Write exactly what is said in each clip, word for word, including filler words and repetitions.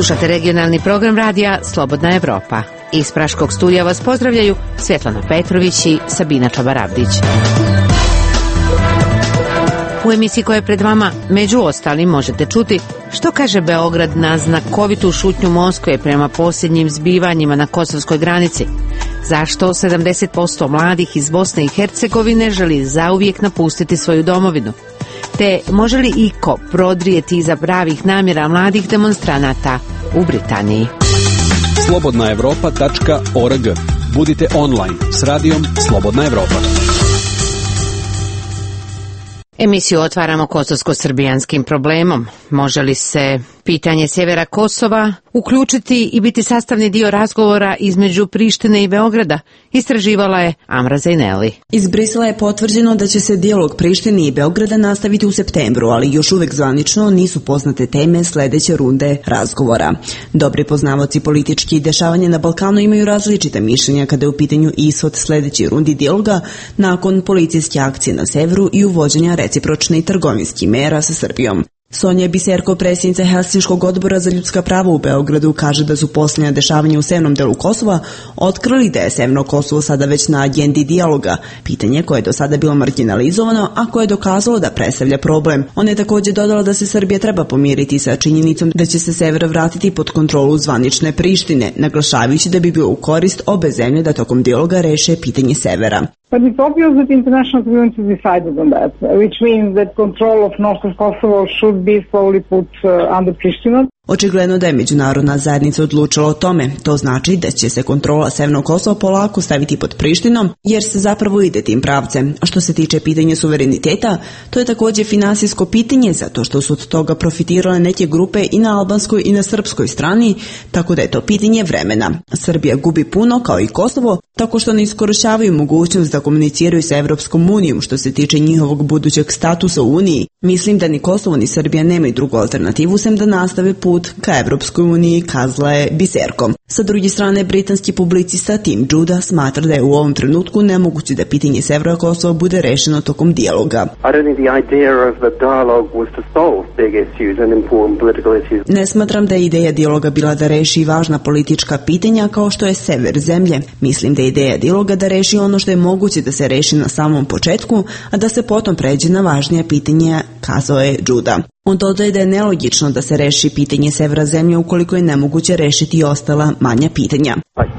Slušate regionalni program radija Slobodna Evropa. Iz Praškog studija vas pozdravljaju Svetlana Petrović i Sabina Čabarabdić. U emisiji koja je pred vama, među ostalim, možete čuti što kaže Beograd na znakovitu šutnju Moskve prema posljednjim zbivanjima na kosovskoj granici. Zašto sedamdeset posto mladih iz Bosne i Hercegovine želi zauvijek napustiti svoju domovinu? Te može li iko prodrijeti iza pravih namjera mladih demonstranata u Britaniji? slobodna evropa tačka org. Budite online s radijom Slobodna Evropa. Emisiju otvaramo kosovsko-srbijanskim problemom. Može li se pitanje sjevera Kosova uključiti i biti sastavni dio razgovora između Prištine i Beograda? Istraživala je Amra Zajneli. Iz Brisela je potvrđeno da će se dijalog Prištine i Beograda nastaviti u septembru, ali još uvek zvanično nisu poznate teme sljedeće runde razgovora. Dobri poznavaoci politički dešavanja na Balkanu imaju različita mišljenja kada je u pitanju ishod sljedećih rundi dijaloga nakon policijske akcije na severu i uvođenja recipročnih trgovinskih mera sa Srbijom. Sonja Biserko, predsjednica Helsinškog odbora za ljudska prava u Beogradu, kaže da su posljednja dešavanja u severnom delu Kosova otkrili da je severno Kosovo sada već na agendi dijaloga, pitanje koje je do sada bilo marginalizovano, a koje je dokazalo da predstavlja problem. Ona je također dodala da se Srbija treba pomiriti sa činjenicom da će se sever vratiti pod kontrolu zvanične Prištine, naglašavajući da bi bio u korist obe zemlje da tokom dijaloga reše pitanje severa. But it's obvious that the international community decided on that, which means that control of north of Kosovo should be slowly put uh, under Pristina. Očigledno da je međunarodna zajednica odlučila o tome. To znači da će se kontrola severnog Kosova polako staviti pod Prištinom, jer se zapravo ide tim pravcem. A što se tiče pitanja suvereniteta, to je također finansijsko pitanje, zato što su od toga profitirale neke grupe i na albanskoj i na srpskoj strani, tako da je to pitanje vremena. Srbija gubi puno, kao i Kosovo, tako što ne iskorištavaju mogućnost da komuniciraju sa Evropskom unijom što se tiče njihovog budućeg statusa u Uniji. Mislim da ni Kosovo ni Srbija nemaju drugu alternativu sem da nastave put ka Evropskoj uniji, kazala je Biserko. Sa druge strane, britanski publicista Tim Judah smatra da je u ovom trenutku nemoguće da pitanje severa Kosova bude rešeno tokom dijaloga. Ne smatram da je ideja dijaloga bila da reši važna politička pitanja kao što je sever zemlje. Mislim da je ideja dijaloga da reši ono što je moguće da se reši na samom početku, a da se potom pređe na važnija pitanja, kazao je Judah. On dodaje da je nelogično da se reši pitanje severa zemlje ukoliko je nemoguće rešiti i ostala manja pitanja.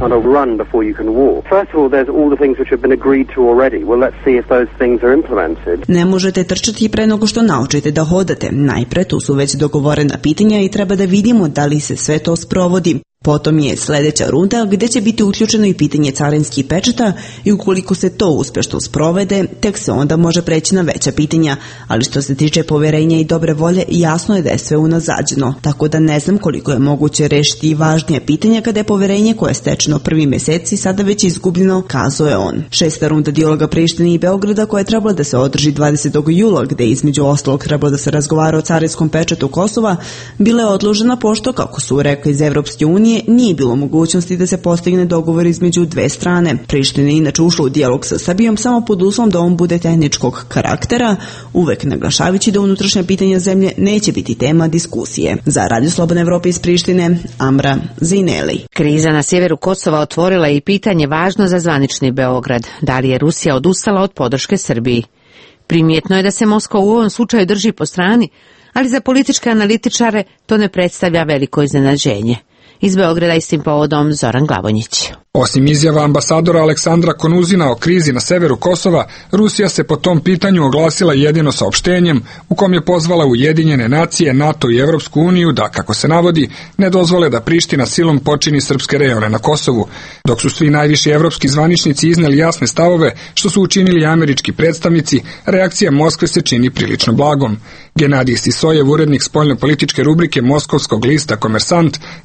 Ne možete trčati pre nego što naučite da hodate. Najpre tu su već dogovorena pitanja i treba da vidimo da li se sve to sprovodi. Potom je sljedeća runda gdje će biti uključeno i pitanje carinskih pečata i ukoliko se to uspješno sprovede, tek se onda može preći na veća pitanja, ali što se tiče poverenja i dobre volje, jasno je da je sve unazađeno, tako da ne znam koliko je moguće rešiti i važnije pitanja kada je poverenje koje je stečeno prvi mjeseci sada već izgubljeno, kazao je on. Šesta runda dijaloga Prištine i Beograda koja je trebala da se održi dvadesetog jula, gdje između ostalog trebalo da se razgovara o carinskom pečatu Kosova, bila je odložena pošto, kako su rekli iz Evropske unije, nije bilo mogućnosti da se postigne dogovor između dve strane. Priština je inače ušla u dijalog sa Srbijom samo pod uslovom da on bude tehničkog karaktera, uvek naglašavajući da unutrašnja pitanja zemlje neće biti tema diskusije. Za Radio Slobodne Evrope iz Prištine, Amra Zajneli. Kriza na sjeveru Kosova otvorila i pitanje važno za zvanični Beograd. Da li je Rusija odustala od podrške Srbiji? Primjetno je da se Moskva u ovom slučaju drži po strani, ali za političke analitičare to ne predstavlja veliko iznenađenje. Iz Beograda istim povodom Zoran Glavonjić. Osim izjava ambasadora Aleksandra Konuzina o krizi na severu Kosova, Rusija se po tom pitanju oglasila jedino saopštenjem u kom je pozvala Ujedinjene nacije, NATO i Evropsku uniju da, kako se navodi, ne dozvole da Priština silom počini srpske rejone na Kosovu, dok su svi najviši evropski zvaničnici izneli jasne stavove što su učinili američki predstavnici, reakcija Moskve se čini prilično blagom. Genadij Sisojev, urednik spoljnopolitičke rubrike moskovskog lista Komersant, kaže za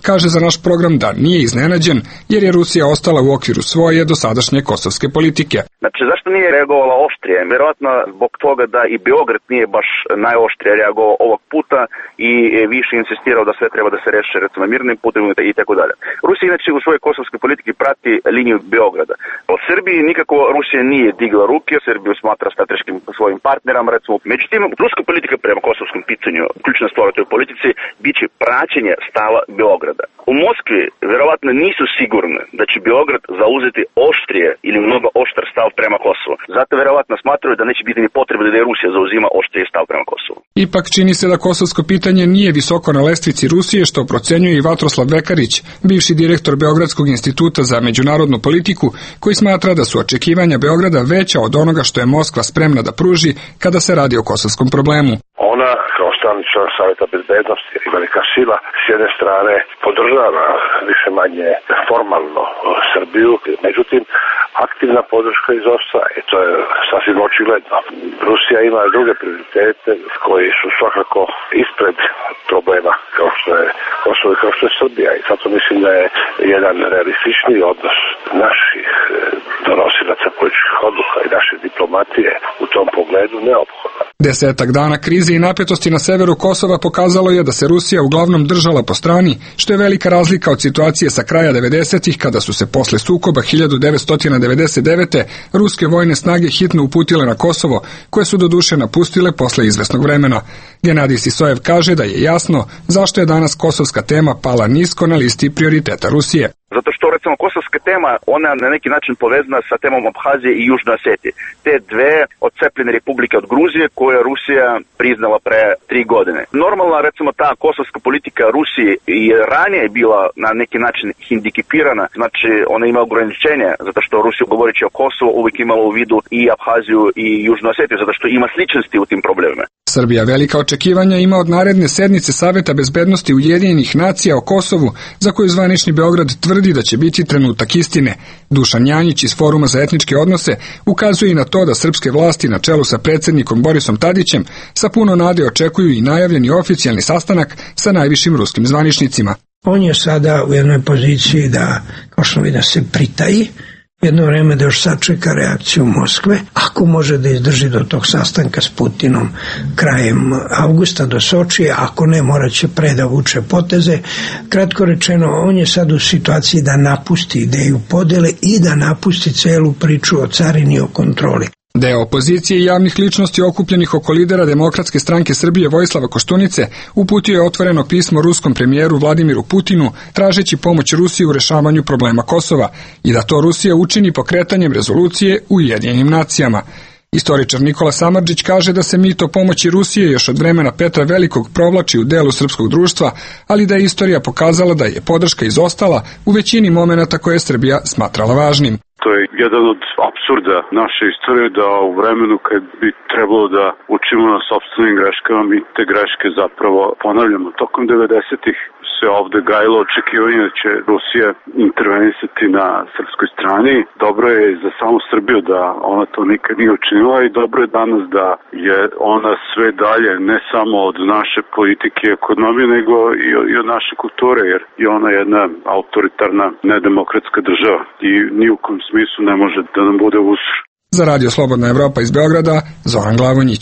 naš program da nije iznenađen jer je Rusija ostala u okviru svoje dosadašnje kosovske politike. Znači, zašto nije reagovala oštrije? Vjerojatno zbog toga da i Beograd nije baš najoštrije reagovao ovog puta i više insistirao da sve treba da se reši recimo mirnim putem i tako dalje. Rusija inače u svojoj kosovskoj politici prati liniju Beograda. O Srbiji nikako Rusija nije digla ruke, Srbiju smatra strateškim svojim partnerom, recimo. Međutim, ruska politika prema kosovskom pitanju, ključna stvar u toj politici, bit će praćenje stava Beograda. U Moskvi vjerovatno nisu sigurni da će Beograd zauzeti oštrije ili mnogo oštar stav prema Kosovu. Zato vjerovatno smatraju da neće biti ni potrebe da je Rusija zauzima oštriji stav prema Kosovu. Ipak čini se da kosovsko pitanje nije visoko na lestvici Rusije, što procenjuje i Vatroslav Vekarić, bivši direktor Beogradskog instituta za međunarodnu politiku, koji smatra da su očekivanja Beograda veća od onoga što je Moskva spremna da pruži kada se radi o kosovskom problemu. Ona kao stalni član Savjeta bezbednosti i velika sila s jedne strane podržava više manje formalno Srbiju, međutim aktivna podrška izostaje i to je sasvim očigledno. Rusija ima druge prioritete koji su svakako ispred problema kao što je Kosovo i kao što je Srbija i zato mislim da je jedan realističniji odnos naših donosilaca političkih odluka i naše diplomatije u tom pogledu neophodan. Desetak dana krize i napetosti na severu Kosova pokazalo je da se Rusija uglavnom držala po strani, što je velika razlika od situacije sa kraja devedesetih kada su se posle sukoba hiljadu devetsto devedeset devete. ruske vojne snage hitno uputile na Kosovo, koje su doduše napustile posle izvesnog vremena. Genadij Sisojev kaže da je jasno zašto je danas kosovska tema pala nisko na listi prioriteta Rusije. Zato što, recimo, kosovska tema, ona na neki način povezana sa temom Abhazije i Južne Osetije. Te dve odcepljene republike od Gruzije koje je Rusija priznala pre tri godine. Normalna, recimo, ta kosovska politika Rusije i ranije je bila na neki način hendikepirana, znači ona ima ograničenje, zato što Rusija govoreći o Kosovu uvijek imala u vidu i Abhaziju i Južnu Osetiju, zato što ima sličnosti u tim problemima. Srbija velika očekivanja ima od naredne sednice Saveta bezbednosti Ujedinjenih nacija o Kosovu, za koju zvanični Beograd tvrdi da će biti trenutak istine. Dušan Janjić iz Foruma za etničke odnose ukazuje i na to da srpske vlasti na čelu sa predsjednikom Borisom Tadićem sa puno nade očekuju i najavljeni oficijalni sastanak sa najvišim ruskim zvaničnicima. On je sada u jednoj poziciji da, kao što vidi, da se pritaji, jedno vreme da još sačeka reakciju Moskve, ako može da izdrži do tog sastanka s Putinom krajem avgusta do Sočije, ako ne, morat će pre da vuče poteze. Kratko rečeno, on je sad u situaciji da napusti ideju podele i da napusti celu priču o carini i o kontroli. Deo opozicije i javnih ličnosti okupljenih oko lidera Demokratske stranke Srbije Vojislava Koštunice uputio je otvoreno pismo ruskom premijeru Vladimiru Putinu tražeći pomoć Rusiji u rešavanju problema Kosova i da to Rusija učini pokretanjem rezolucije u Ujedinjenim nacijama. Istoričar Nikola Samardžić kaže da se mito pomoći Rusije još od vremena Petra Velikog provlači u delu srpskog društva, ali da je istorija pokazala da je podrška izostala u većini momenata koje je Srbija smatrala važnim. To je jedan od apsurda naše istorije da u vremenu kad bi trebalo da učimo na sopstvenim greškama, mi te greške zapravo ponavljamo. Tokom devedesetih se ovde gajilo očekivanje da će Rusija intervenisati na srpskoj strani. Dobro je za samu Srbiju da ona to nikad nije učinila i dobro je danas da je ona sve dalje, ne samo od naše politike i ekonomije, nego i od naše kulture, jer je ona jedna autoritarna, nedemokratska država i ni u kom smislu ne može da nam bude usr. Za Radio Slobodna Evropa iz Beograda, Zoran Glavonjić.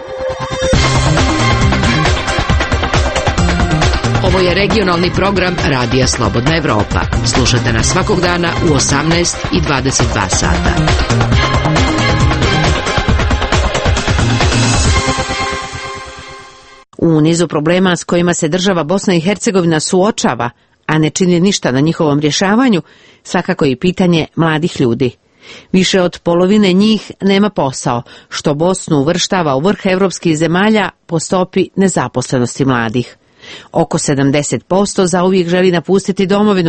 Ovo je regionalni program Radija Slobodna Evropa. Slušajte nas svakog dana u osamnaest i dvadeset dva sata. U nizu problema s kojima se država Bosna i Hercegovina suočava, a ne čini ništa na njihovom rješavanju, svakako i pitanje mladih ljudi. Više od polovine njih nema posao, što Bosnu uvrštava u vrh evropskih zemalja po stopi nezaposlenosti mladih. Oko sedamdeset posto zauvijek želi napustiti domovinu,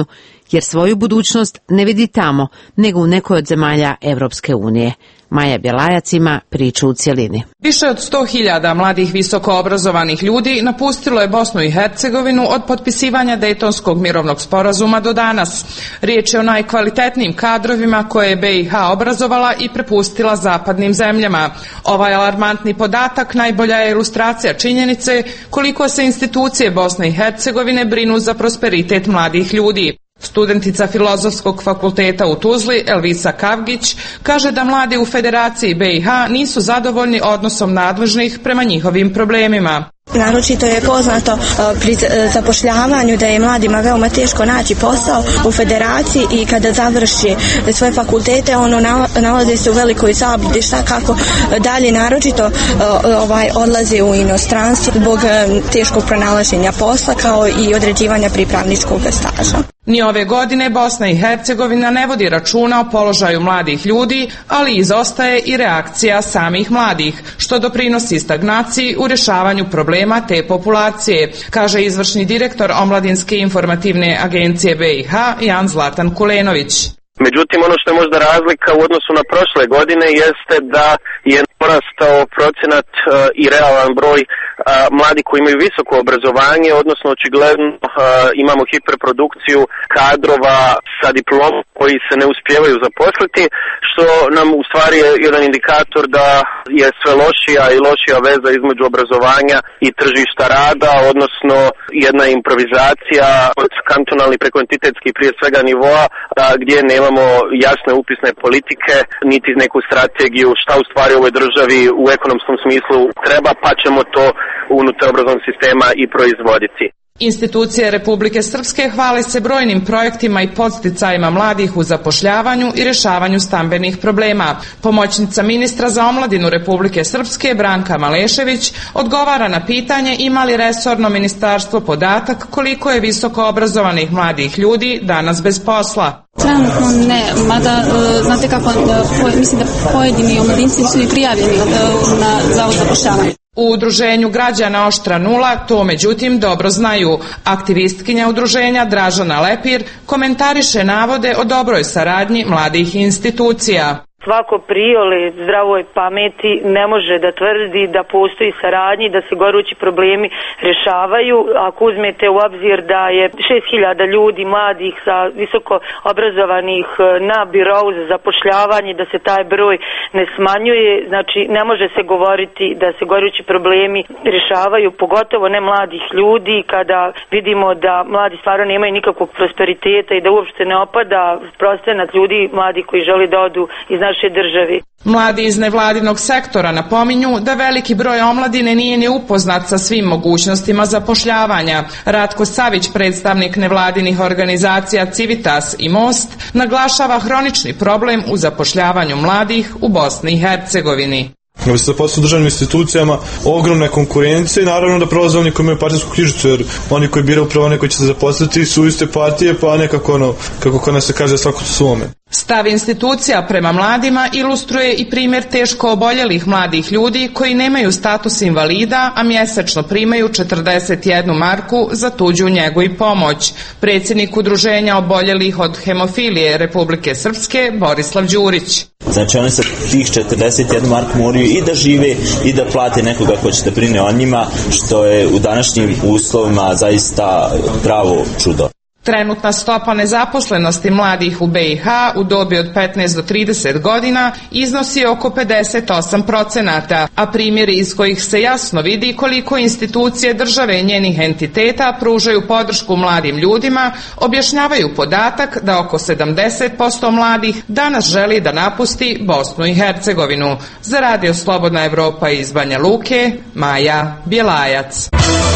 jer svoju budućnost ne vidi tamo, nego u nekoj od zemalja Evropske unije. Maja Bjelajac ima priču u cjelini. Više od sto hiljada mladih visoko obrazovanih ljudi napustilo je Bosnu i Hercegovinu od potpisivanja Dejtonskog mirovnog sporazuma do danas. Riječ je o najkvalitetnijim kadrovima koje je B i H obrazovala i prepustila zapadnim zemljama. Ovaj alarmantni podatak najbolja je ilustracija činjenice koliko se institucije Bosne i Hercegovine brinu za prosperitet mladih ljudi. Studentica Filozofskog fakulteta u Tuzli, Elvisa Kavgić, kaže da mladi u Federaciji B i H nisu zadovoljni odnosom nadležnih prema njihovim problemima. Naročito je poznato pri zapošljavanju da je mladima veoma teško naći posao u federaciji i kada završi svoje fakultete ono nalazi se u velikoj zabludi šta kako dalje, naročito ovaj odlaze u inostranstvo zbog teškog pronalaženja posla kao i određivanja pripravničkog staža. Ni ove godine Bosna i Hercegovina ne vodi računa o položaju mladih ljudi, ali izostaje i reakcija samih mladih, što doprinosi stagnaciji u rješavanju problema te populacije, kaže izvršni direktor Omladinske informativne agencije B i H Jan Zlatan Kulenović. Međutim, ono što je možda razlika u odnosu na prošle godine jeste da je porastao procenat uh, i realan broj uh, mladih koji imaju visoko obrazovanje, odnosno očigledno uh, imamo hiperprodukciju kadrova sa diplomom koji se ne uspijevaju zaposliti, što nam u stvari je jedan indikator da je sve lošija i lošija veza između obrazovanja i tržišta rada, odnosno jedna improvizacija od kantonalnih preko entitetskih prije svega nivoa uh, gdje nema imamo jasne upisne politike, niti neku strategiju šta u stvari ovoj državi u ekonomskom smislu treba, pa ćemo to unutar obrazovnog sistema i proizvoditi. Institucije Republike Srpske hvale se brojnim projektima i podsticajima mladih u zapošljavanju i rješavanju stambenih problema. Pomoćnica ministra za omladinu Republike Srpske Branka Malešević odgovara na pitanje ima li resorno ministarstvo podatak koliko je visoko obrazovanih mladih ljudi danas bez posla. Trenutno ne, mada znate kako, mislim da pojedini omladinci su i prijavljeni na Zavod za zapošljavanje. U udruženju građana Oštra nula to međutim dobro znaju. Aktivistkinja udruženja Dražana Lepir komentariše navode o dobroj saradnji mladih institucija. Svako priole zdravoj pameti ne može da tvrdi da postoji saradnji, da se gorući problemi rješavaju. Ako uzmete u obzir da je šest hiljada ljudi mladih sa visoko obrazovanih na birou za zapošljavanje, da se taj broj ne smanjuje, znači ne može se govoriti da se gorući problemi rješavaju, pogotovo ne mladih ljudi, kada vidimo da mladi stvarno nemaju nikakvog prosperiteta i da uopšte ne opada procenat ljudi mladi koji žele da odu iz naše državi. Mladi iz nevladinog sektora napominju da veliki broj omladine nije ni upoznat sa svim mogućnostima zapošljavanja. Ratko Savić, predstavnik nevladinih organizacija Civitas i Most, naglašava hronični problem u zapošljavanju mladih u Bosni i Hercegovini. Da bi se zaposlili u državnim institucijama, ogromne konkurencije i naravno da prolaze oni koji imaju partijsku knjižicu, jer oni koji biraju upravo one koji će se zaposliti su iste partije, pa nekako ono, kako kod nas se kaže, svako su svome. Stav institucija prema mladima ilustruje i primjer teško oboljelih mladih ljudi koji nemaju status invalida, a mjesečno primaju četrdeset jednu marku za tuđu njegu i pomoć. Predsjednik udruženja oboljelih od hemofilije Republike Srpske Borislav Đurić. Znači oni sa tih četrdeset jednu marku moraju i da žive i da plate nekoga ko će da brine o njima, što je u današnjim uslovima zaista pravo čudo. Trenutna stopa nezaposlenosti mladih u B i H u dobi od petnaest do trideset godina iznosi oko pedeset osam procenata, a primjeri iz kojih se jasno vidi koliko institucije države i njenih entiteta pružaju podršku mladim ljudima, objašnjavaju podatak da oko sedamdeset posto mladih danas želi da napusti Bosnu i Hercegovinu. Za Radio Slobodna Evropa iz Banja Luke, Maja Bjelajac.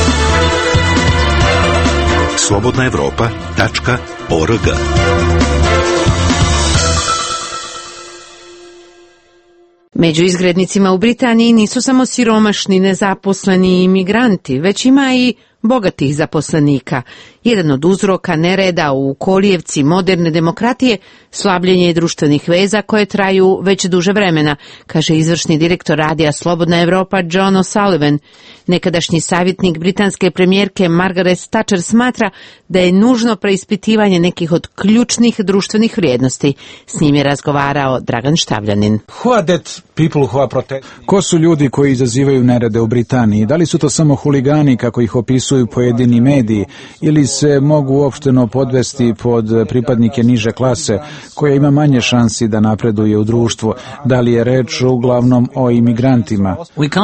slobodna evropa tačka org. Među izgrednicima u Britaniji nisu samo siromašni, nezaposleni imigranti, već ima i bogatih zaposlenika. Jedan od uzroka nereda u kolijevci moderne demokratije slabljenje društvenih veza koje traju već duže vremena, kaže izvršni direktor radija Slobodna Evropa John O'Sullivan. Nekadašnji savjetnik britanske premijerke Margaret Thatcher smatra da je nužno preispitivanje nekih od ključnih društvenih vrijednosti. S njim je razgovarao Dragan Štavljanin. Ko su ljudi koji izazivaju nerede u Britaniji? Da li su to samo huligani kako ih opisuju pojedini mediji ili se mogu uopšteno podvesti pod pripadnike niže klase koja ima manje šansi da napreduje u društvu? Da li je reč uglavnom o imigrantima?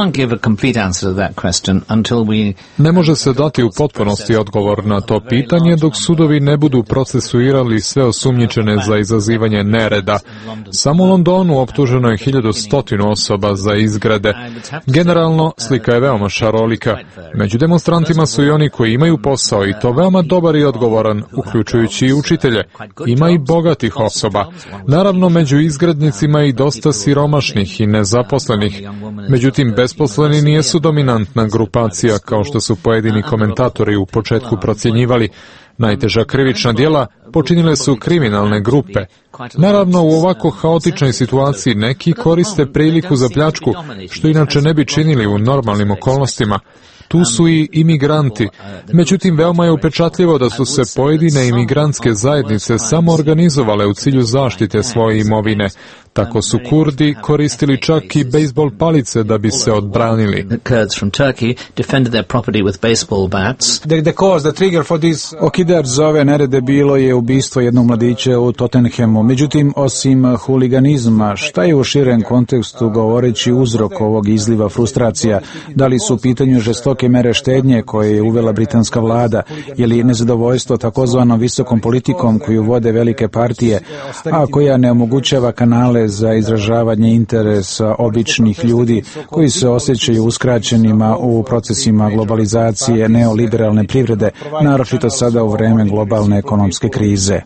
Ne može se dati u potpunosti odgovor na to pitanje dok sudovi ne budu procesuirali sve osumnjičene za izazivanje nereda. Samo u Londonu optuženo je hiljadu sto osoba za izgrade. Generalno, slika je veoma šarolika. Među demonstrantima su i oni koji imaju posao i to veoma dobar i odgovoran, uključujući i učitelje. Ima i bogatih osoba. Naravno, među izgradnicima i dosta siromašnih i nezaposlenih. Međutim, besposleni nijesu dominantna grupacija, kao što su pojedini komentatori u početku procjenjivali. Najteža krivična djela počinile su kriminalne grupe. Naravno, u ovako haotičnoj situaciji neki koriste priliku za pljačku, što inače ne bi činili u normalnim okolnostima. Tu su i imigranti. Međutim, veoma je upečatljivo da su se pojedine imigrantske zajednice samo organizovale u cilju zaštite svoje imovine. Tako su Kurdi koristili čak i bejsbol palice da bi se odbranili. Okidač za ove nerede bilo je ubistvo jednog mladića u Tottenhamu. Međutim, osim huliganizma, šta je u širem kontekstu govoreći uzrok ovog izliva frustracija? Da li su u pitanju žestoke mere štednje koje je uvela britanska vlada ili nezadovoljstvo takozvanom visokom politikom koju vode velike partije, a koja ne omogućava kanale za izražavanje interesa običnih ljudi koji se osjećaju uskraćenima u procesima globalizacije neoliberalne privrede, naročito sada u vreme globalne ekonomske krize.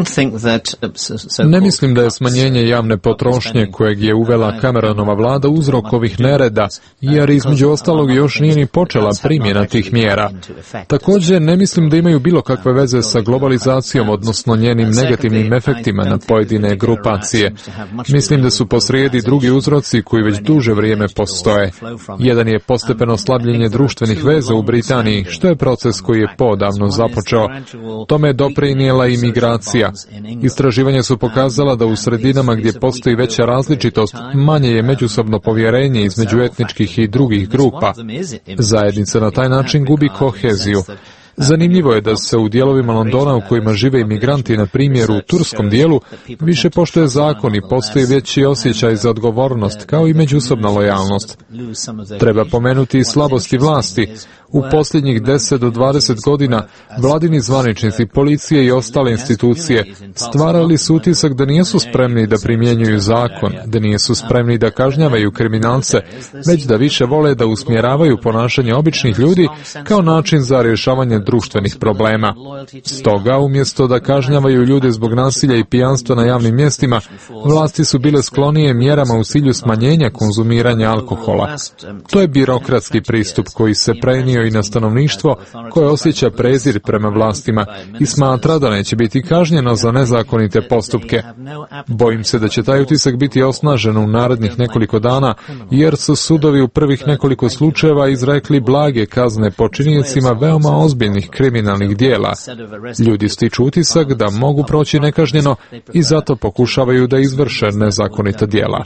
Ne mislim da je smanjenje javne potrošnje kojeg je uvela Cameronova vlada uzrok ovih nereda, jer između ostalog još nije ni počela primjena tih mjera. Također ne mislim da imaju bilo kakve veze sa globalizacijom, odnosno njenim negativnim efektima na pojedine grupacije. Mislim da su posrijedi drugi uzroci koji već duže vrijeme postoje. Jedan je postepeno slabljenje društvenih veza u Britaniji, što je proces koji je poodavno započeo. Tome je doprinijela imigracija. Istraživanja su pokazala da u sredinama gdje postoji veća različitost, manje je međusobno povjerenje između etničkih i drugih grupa. Zajednica na taj način gubi koheziju. Zanimljivo je da se u dijelovima Londona u kojima žive imigranti, na primjer u turskom dijelu, više poštuje zakon i postoji veći osjećaj za odgovornost, kao i međusobna lojalnost. Treba pomenuti i slabosti vlasti. U posljednjih deset do dvadeset godina vladini zvaničnici, policije i ostale institucije stvarali su utisak da nisu spremni da primjenjuju zakon, da nisu spremni da kažnjavaju kriminalce, već da više vole da usmjeravaju ponašanje običnih ljudi kao način za rješavanje društvenih problema. Stoga, umjesto da kažnjavaju ljude zbog nasilja i pijanstva na javnim mjestima, vlasti su bile sklonije mjerama u cilju smanjenja konzumiranja alkohola. To je birokratski pristup koji se prenio i na stanovništvo koje osjeća prezir prema vlastima i smatra da neće biti kažnjeno za nezakonite postupke. Bojim se da će taj utisak biti osnažen u narednih nekoliko dana, jer su sudovi u prvih nekoliko slučajeva izrekli blage kazne počinjenicima veoma ozbiljnih kriminalnih dijela. Ljudi stiču utisak da mogu proći nekažnjeno i zato pokušavaju da izvrše nezakonita dijela.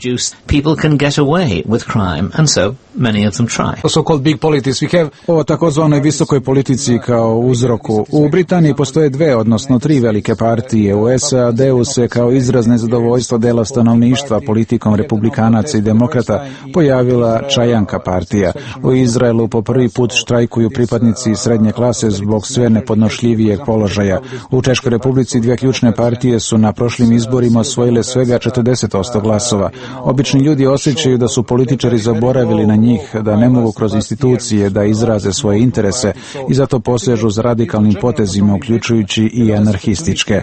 O takozvanoj visokoj politici kao uzroku. U Britaniji postoje dve, odnosno tri velike partije. U S A D-u se kao izraz nezadovoljstva dela stanovništva politikom republikanaca i demokrata pojavila Čajanka partija. U Izraelu po prvi put štrajkuju pripadnici srednje klase zbog sve nepodnošljivijeg položaja. U Češkoj Republici dvije ključne partije su na prošlim izborima osvojile svega četrdeset posto glasova. Obični ljudi osjećaju da su političari zaboravili na njih, da ne mogu kroz institucije da izraze zaštite svoje interese i zato posežu za radikalnim potezima, uključujući i anarhističke.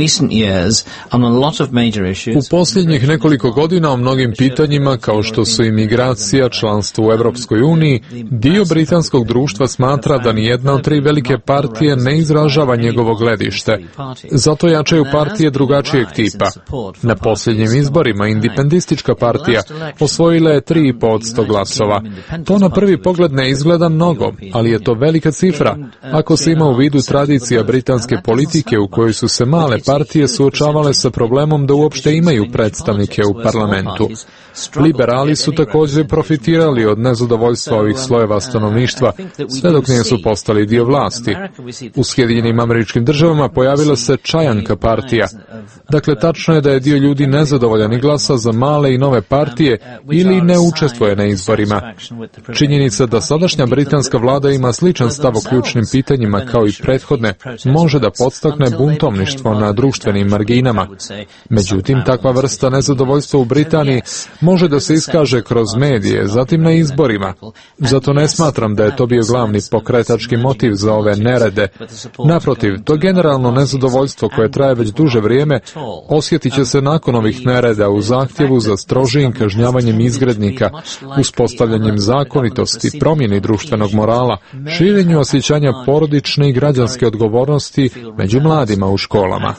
U posljednjih nekoliko godina o mnogim pitanjima, kao što su imigracija, članstvo u Europskoj uniji, dio britanskog društva smatra da nijedna od tri velike partije ne izražava njegovo gledište. Zato jačaju partije drugačijeg tipa. Na posljednjim izborima Independistička partija osvojila je tri i pol posto glasova. To na prvi pogled ne izgleda mnogo, ali je to velika cifra ako se ima u vidu tradicija britanske politike u kojoj su se male partije suočavale sa problemom da uopšte imaju predstavnike u parlamentu. Liberali su također profitirali od nezadovoljstva ovih slojeva stanovništva, sve dok nisu postali dio vlasti. U Sjedinjenim Američkim Državama pojavila se Čajanka partija. Dakle, tačno je da je dio ljudi nezadovoljan i glasa za male i nove partije ili ne učestvuje na izborima. Činjenica da sadašnja britanska vlada ima sličan stav o ključnim pitanjima kao i prethodne može da podstakne buntovništvo na društvenim marginama. Međutim, takva vrsta nezadovoljstva u Britaniji može da se iskaže kroz medije, zatim na izborima. Zato ne smatram da je to bio glavni pokretački motiv za ove nerede. Naprotiv, to generalno nezadovoljstvo koje traje već duže vrijeme osjetit će se nakon ovih nereda u zahtjevu za strožijim kažnjavanjem izgrednika, uspostavljanjem zakonitosti, promjeni društvenog morala, širenju osjećanja porodične i građanske odgovornosti među mladima u školama.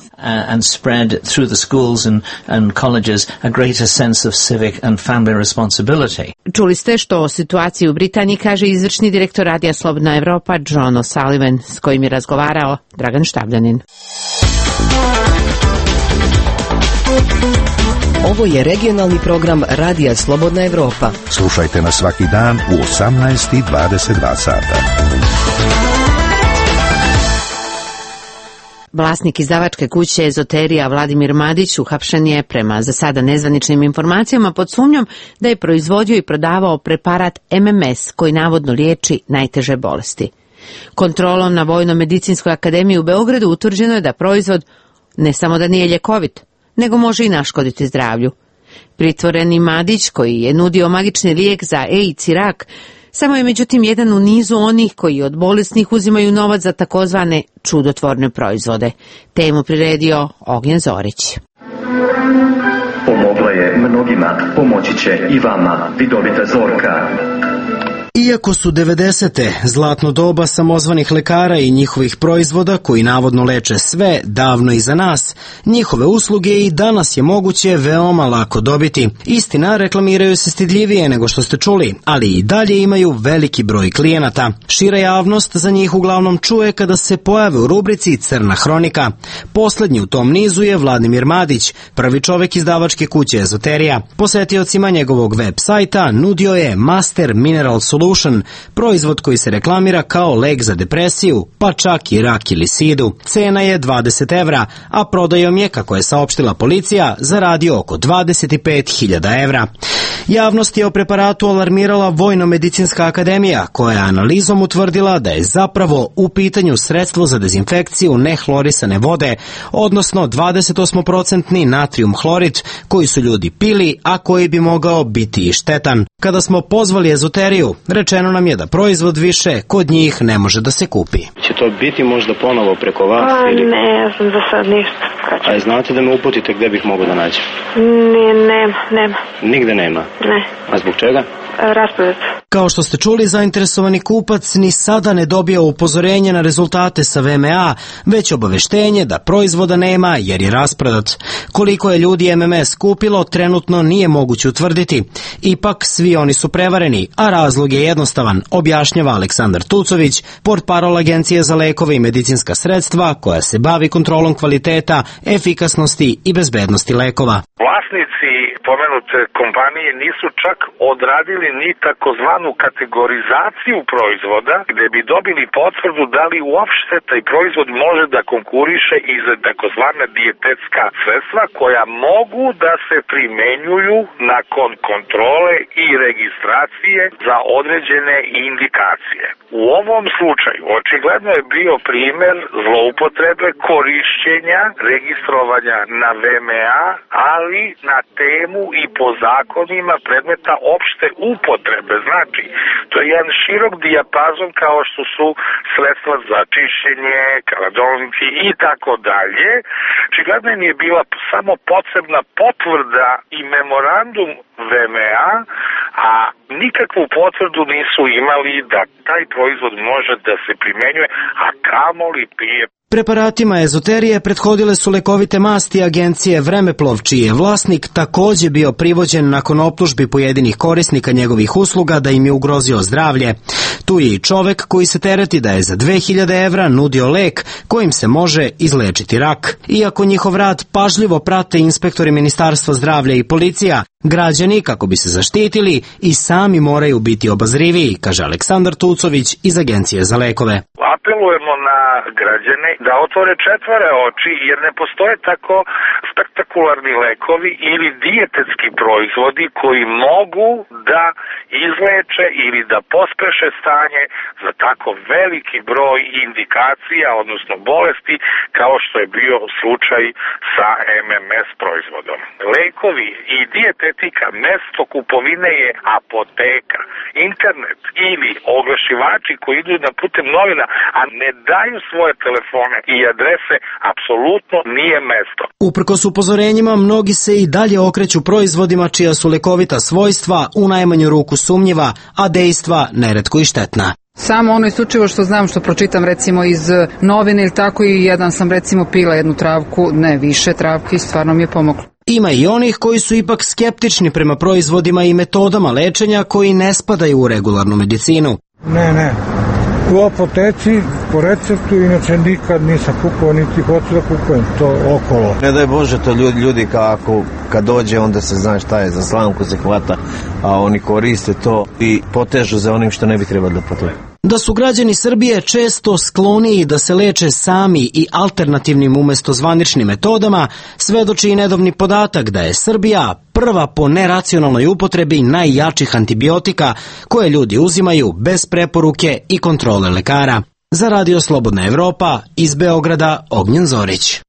Čuli ste što o situaciji u Britaniji kaže izvršni direktor Radija Slobodna Evropa John O'Sullivan, s kojim je razgovarao Dragan Štabljanin. Ovo je regionalni program Radija Slobodna Evropa. Slušajte nas svaki dan u osamnaest i dvadeset dva sata. Vlasnik izdavačke kuće Ezoterija Vladimir Madić uhapšen je prema za sada nezvaničnim informacijama pod sumnjom da je proizvodio i prodavao preparat M M S koji navodno liječi najteže bolesti. Kontrolom na Vojno-medicinskoj akademiji u Beogradu utvrđeno je da proizvod ne samo da nije ljekovit, nego može i naškoditi zdravlju. Pritvoreni Madić, koji je nudio magični lijek za AIDS i rak, samo je međutim jedan u nizu onih koji od bolesnih uzimaju novac za takozvane čudotvorne proizvode. Temu priredio Ognjen Zorić. Pomogla je mnogima, pomoći će i vama, vidovita Zorka. Iako su devedesete zlatno doba samozvanih lekara i njihovih proizvoda koji navodno leče sve davno iza nas, njihove usluge i danas je moguće veoma lako dobiti. Istina, reklamiraju se stidljivije nego što ste čuli, ali i dalje imaju veliki broj klijenata. Šira javnost za njih uglavnom čuje kada se pojave u rubrici Crna hronika. Poslednji u tom nizu je Vladimir Madić, prvi čovek izdavačke kuće Ezoterija. Posetiocima njegovog web sajta nudio je Master Mineral Solution, proizvod koji se reklamira kao lek za depresiju, pa čak i rak ili sidu. Cena je dvadeset evra, a prodajom je, kako je saopštila policija, zaradio oko dvadeset pet hiljada evra. Javnost je o preparatu alarmirala Vojno-medicinska akademija, koja je analizom utvrdila da je zapravo u pitanju sredstvo za dezinfekciju nehlorisane vode, odnosno dvadeset osam posto natrijum hlorid, koji su ljudi pili, a koji bi mogao biti i štetan. Kada smo pozvali Ezoteriju, rečeno nam je da proizvod više kod njih ne može da se kupi. Će to biti možda ponovo preko vas? Pa, ili... ne, ja sam za sad ništa. A je znate da me uputite gde bih mogao da nađem? Ne, nema, nema. Nigde nema? Ne. A zbog čega? Rasprodat. Kao što ste čuli, zainteresovani kupac ni sada ne dobija upozorenje na rezultate sa V M A, već obaveštenje da proizvoda nema jer je rasprodat. Koliko je ljudi M M S kupilo, trenutno nije moguće utvrditi. Ipak, svi oni su prevareni, a razlog je jednostavan, objašnjava Aleksandar Tucović, portparol Agencije za lekove i medicinska sredstva, koja se bavi kontrolom kvaliteta, efikasnosti i bezbednosti lekova. Vlasnici pomenute kompanije nisu čak odradili ni takozvanu kategorizaciju proizvoda gde bi dobili potvrdu da li uopšte taj proizvod može da konkuriše i za takozvana dijetetska sredstva koja mogu da se primenjuju nakon kontrole i registracije za određene indikacije. U ovom slučaju očigledno je bio primer zloupotrebe korišćenja, registrovanja na V M A, ali na temu i po zakonima predmeta opšte upotrebe. Znači, to je jedan širok dijapazon kao što su sredstva za čišćenje, kaladonci i tako dalje. Očigledno nije bila samo posebna potvrda i memorandum V M A, a nikakvu potvrdu nisu imali da taj proizvod može da se primenjuje, a kamoli pije. Preparatima ezoterije prethodile su lekovite masti agencije Vremeplov, čiji je vlasnik takođe bio privođen nakon optužbi pojedinih korisnika njegovih usluga da im je ugrozio zdravlje. Tu je i čovek koji se tereti da je za dve hiljade evra nudio lek kojim se može izlečiti rak. Iako njihov rad pažljivo prate inspektori Ministarstva zdravlja i policija, građani, kako bi se zaštitili, i sami moraju biti obazriviji, kaže Aleksandar Tucović iz Agencije za lekove. Apelujemo na građane da otvore četvore oči, jer ne postoje tako spektakularni lekovi ili dijetetski proizvodi koji mogu da izleče ili da pospeše stanje za tako veliki broj indikacija, odnosno bolesti, kao što je bio slučaj sa M M S proizvodom. Lekovi i dijetetika, mesto kupovine je apoteka, internet ili oglašivači koji idu na putem novina, a ne daju svoje telefone i adrese, apsolutno nije mesto. Uprkos upozorenjima, mnogi se i dalje okreću proizvodima čija su lekovita svojstva u najmanju ruku sumnjiva, a dejstva neretko i štetna. Samo ono isključivo što znam, što pročitam recimo iz novine ili tako, i jedan sam recimo pila jednu travku, ne više travki, stvarno mi je pomoglo. Ima i onih koji su ipak skeptični prema proizvodima i metodama lečenja koji ne spadaju u regularnu medicinu. Ne, ne. U apoteci, po receptu, inače nikad nisam kupovao, niti hoću da kupujem to okolo. Ne daj Bože, to ljudi, ljudi kako kad dođe, onda se zna šta je, za slamku se hvata, a oni koriste to i potežu za onim što ne bi trebalo da potežu. Da su građani Srbije često skloniji da se leče sami i alternativnim umesto zvaničnim metodama, svedoči i nedavni podatak da je Srbija prva po neracionalnoj upotrebi najjačih antibiotika koje ljudi uzimaju bez preporuke i kontrole lekara. Za Radio Slobodna Evropa, iz Beograda, Ognjen Zorić.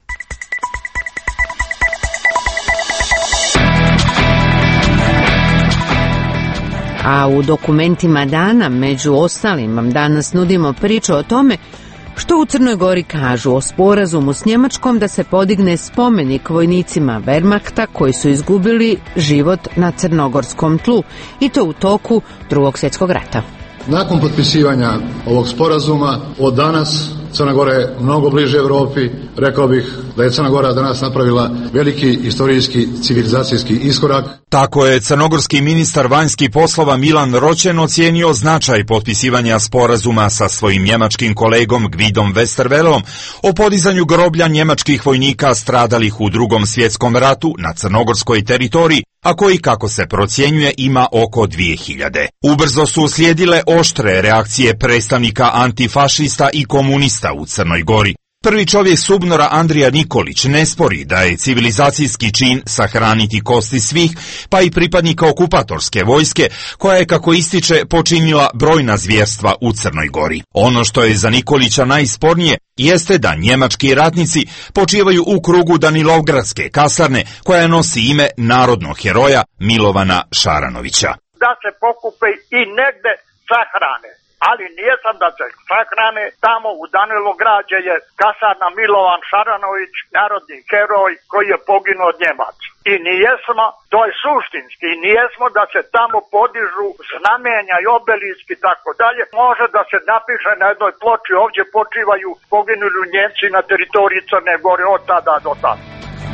A u dokumentima dana, među ostalim, vam danas nudimo priču o tome što u Crnoj Gori kažu o sporazumu s Njemačkom da se podigne spomenik vojnicima Wehrmachta koji su izgubili život na crnogorskom tlu, i to u toku Drugog svjetskog rata. Nakon potpisivanja ovog sporazuma, od danas Crna Gora je mnogo bliže Evropi. Rekao bih da je Crna Gora danas napravila veliki istorijski civilizacijski iskorak. Tako je crnogorski ministar vanjskih poslova Milan Roćen ocijenio značaj potpisivanja sporazuma sa svojim njemačkim kolegom Gvidom Westervelom o podizanju groblja njemačkih vojnika stradalih u Drugom svjetskom ratu na crnogorskoj teritoriji, a koji, kako se procjenjuje, ima oko dvije hiljade. Ubrzo su uslijedile oštre reakcije predstavnika antifašista i komunista u Crnoj Gori. Prvi čovjek Subnora Andrija Nikolić ne spori da je civilizacijski čin sahraniti kosti svih, pa i pripadnika okupatorske vojske, koja je, kako ističe, počinila brojna zvjerstva u Crnoj Gori. Ono što je za Nikolića najspornije jeste da njemački ratnici počivaju u krugu Danilovgradske kasarne, koja nosi ime narodnog heroja Milovana Šaranovića. Da se pokupe i negde sahrane. Ali nijesam da se sahrane tamo u Danilovgrađe je kasarna Milovan Šaranović, narodni heroj koji je poginuo od Njemaca. I nijesmo, to je suštinski, i nijesmo da se tamo podižu znamenja i obeliski i tako dalje. Može da se napiše na jednoj ploči, ovdje počivaju poginuli Njemci na teritoriji Crne Gore od tada do tada.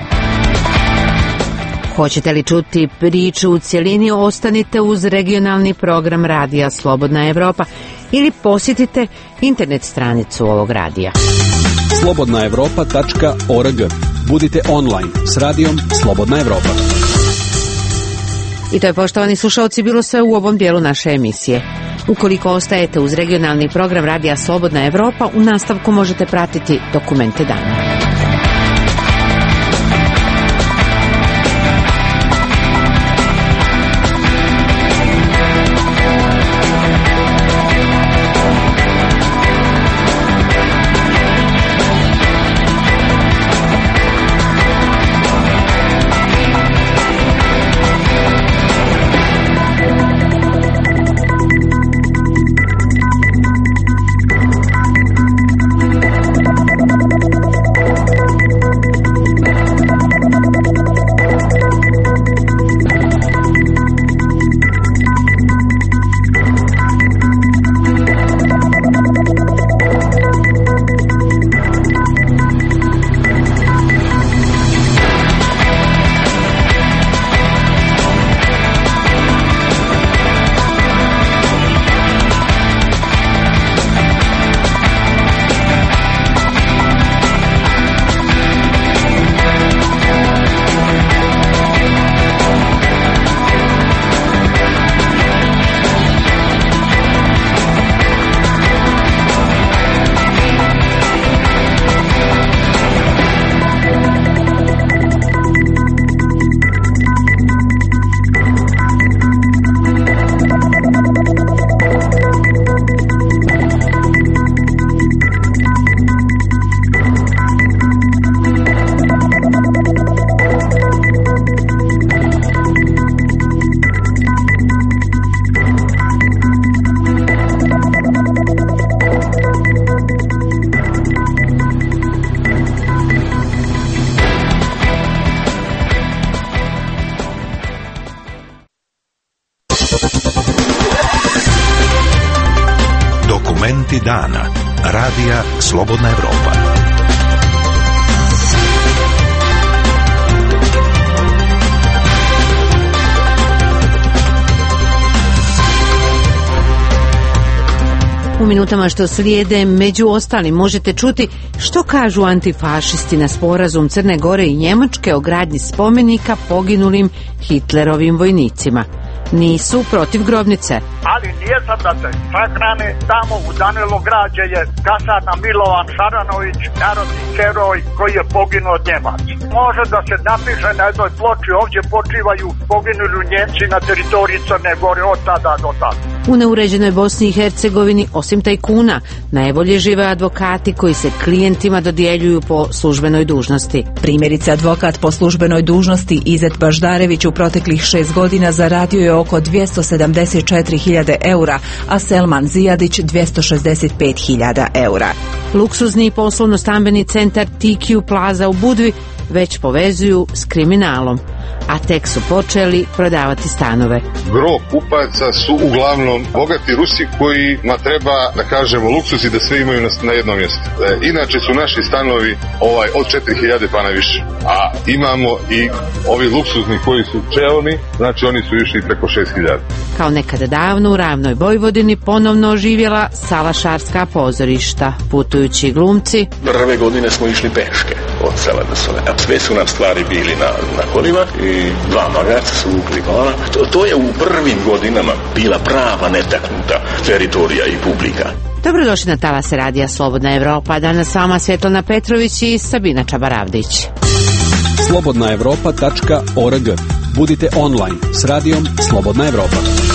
Hoćete li čuti priču u cjelini, ostanite uz regionalni program Radija Slobodna Evropa ili posjetite internet stranicu ovog radija. slobodna evropa tačka org. Budite online s radijom Slobodna Evropa. I to je, poštovani slušalci, bilo sve u ovom dijelu naše emisije. Ukoliko ostajete uz regionalni program Radija Slobodna Evropa, u nastavku možete pratiti dokumente dana. Dokumenti dana. Radija Slobodna Evropa. U minutama što slijede, među ostalim, možete čuti što kažu antifašisti na sporazum Crne Gore i Njemačke o gradnji spomenika poginulim Hitlerovim vojnicima. Nisu protiv grobnice. Ali nijesam da se sahrane tamo u Danilograđe je kasarna Milovan Šaranović, narodni heroj koji je poginuo od Njemaca. Može da se napiše na jednoj ploči, ovdje počivaju poginuli Njemci na teritoriji Crne Gore od tada do tada. U neuređenoj Bosni i Hercegovini, osim tajkuna, najbolje žive advokati koji se klijentima dodjeljuju po službenoj dužnosti. Primjerice, advokat po službenoj dužnosti Izet Baždarević u proteklih šest godina zaradio je oko dvjesto sedamdeset četiri hiljade eura, a Selman Zijadić dvjesto šezdeset pet hiljada eura. Luksuzni poslovno-stambeni centar T Q Plaza u Budvi već povezuju s kriminalom, a tek su počeli prodavati stanove. Gro kupaca su uglavnom bogati Rusi kojima treba, da kažemo, luksuz i da sve imaju na, na jednom mjestu. E, inače su naši stanovi ovaj, od četiri hiljade pa na više. A imamo i ovi luksuzni koji su čelni, znači oni su išli preko šest hiljada. Kao nekada davno u ravnoj Vojvodini ponovno oživjela salašarska pozorišta. Putujući glumci. Prve godine smo išli peške od sela do sela. Sve su nam stvari bili na, na kolima i dva magarca su vukli kola. To, to je u prvim godinama bila prava netaknuta teritorija i publika. Dobrodošli na talase radija Slobodna Evropa. Danas s vama Svetlana Petrović i Sabina Čabaravdić. slobodna evropa tačka org. Budite online s radijom Slobodna Evropa.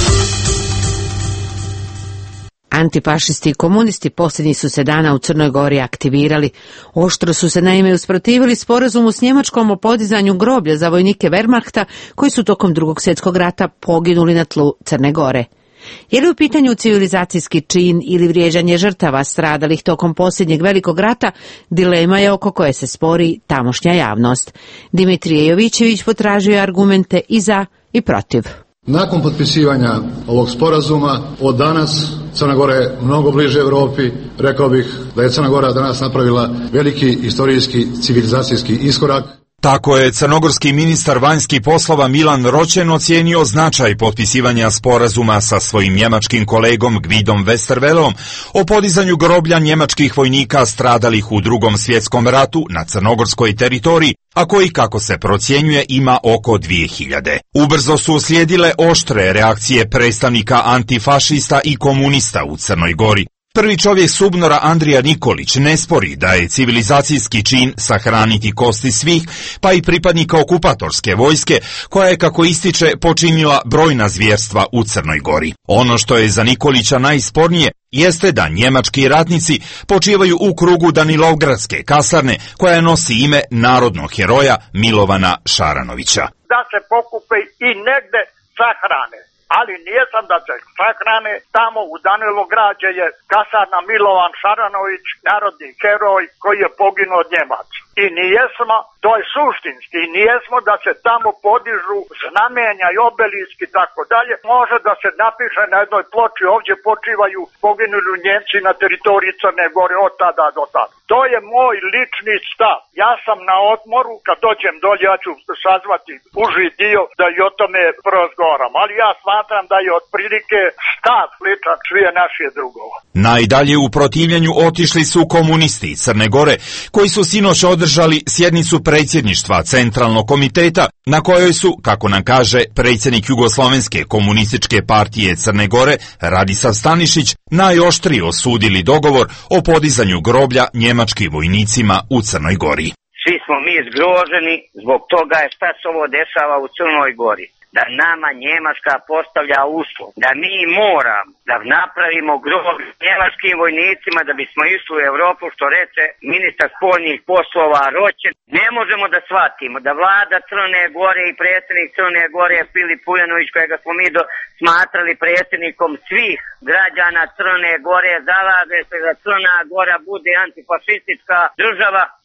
Antifašisti i komunisti posljednjih su se dana u Crnoj Gori aktivirali. Oštro su se naime usprotivili sporazumu s Njemačkom o podizanju groblja za vojnike Wehrmachta koji su tokom Drugog svjetskog rata poginuli na tlu Crne Gore. Je li u pitanju civilizacijski čin ili vrijeđanje žrtava stradalih tokom posljednjeg velikog rata, dilema je oko koje se spori tamošnja javnost. Dimitrije Jovićević potražuje argumente i za i protiv. Nakon potpisivanja ovog sporazuma, od danas Crna Gora je mnogo bliže Evropi. Rekao bih da je Crna Gora danas napravila veliki istorijski civilizacijski iskorak. Tako je crnogorski ministar vanjskih poslova Milan Roćen ocijenio značaj potpisivanja sporazuma sa svojim njemačkim kolegom Gvidom Westervelom o podizanju groblja njemačkih vojnika stradalih u Drugom svjetskom ratu na crnogorskoj teritoriji, a koji, kako se procjenjuje, ima oko dvije hiljade. Ubrzo su uslijedile oštre reakcije predstavnika antifašista i komunista u Crnoj Gori. Prvi čovjek Subnora Andrija Nikolić ne spori da je civilizacijski čin sahraniti kosti svih, pa i pripadnika okupatorske vojske, koja je, kako ističe, počinila brojna zvjerstva u Crnoj Gori. Ono što je za Nikolića najspornije jeste da njemački ratnici počivaju u krugu Danilovgradske kasarne, koja nosi ime narodnog heroja Milovana Šaranovića. Da se pokupe i negde sahrane. Ali nijesam da se sahrane tamo u Danilograđe je kasarna Milovan Šaranović, narodni heroj koji je poginuo od Njemaca. I nijesmo, to je suštinski, i nijesmo da se tamo podižu znamenja i obeliski i tako dalje. Može da se napiše na jednoj ploči, ovdje počivaju poginuli Njemci na teritoriji Crne Gore od tada do tada. To je moj lični stav. Ja sam na odmoru, kad dođem dolje ja ću sazvati uži dio da i o tome porazgovaram. Ali ja smatram da je otprilike stav sličan svije naše drugova. Najdalje u protivljenju otišli su komunisti iz Crne Gore, koji su sinoć održali sjednicu predsjedništva Centralnog komiteta, na kojoj su, kako nam kaže predsjednik Jugoslovenske komunističke partije Crne Gore, Radislav Stanišić, najoštrije osudili dogovor o podizanju groblja njemačkim vojnicima u Crnoj Gori. Svi smo mi zgroženi zbog toga je šta se ovo dešava u Crnoj Gori. Da nama Njemačka postavlja uslov, da mi moramo da napravimo groblje njemačkim vojnicima da bismo išli u Evropu, što reče ministar spoljnih poslova Roćen. Ne možemo da shvatimo da vlada Crne Gore i predsjednik Crne Gore Filip Uljanović, kojega smo mi do, smatrali predsjednikom svih građana Crne Gore, zalaže se da Crna Gora bude antifašistička država,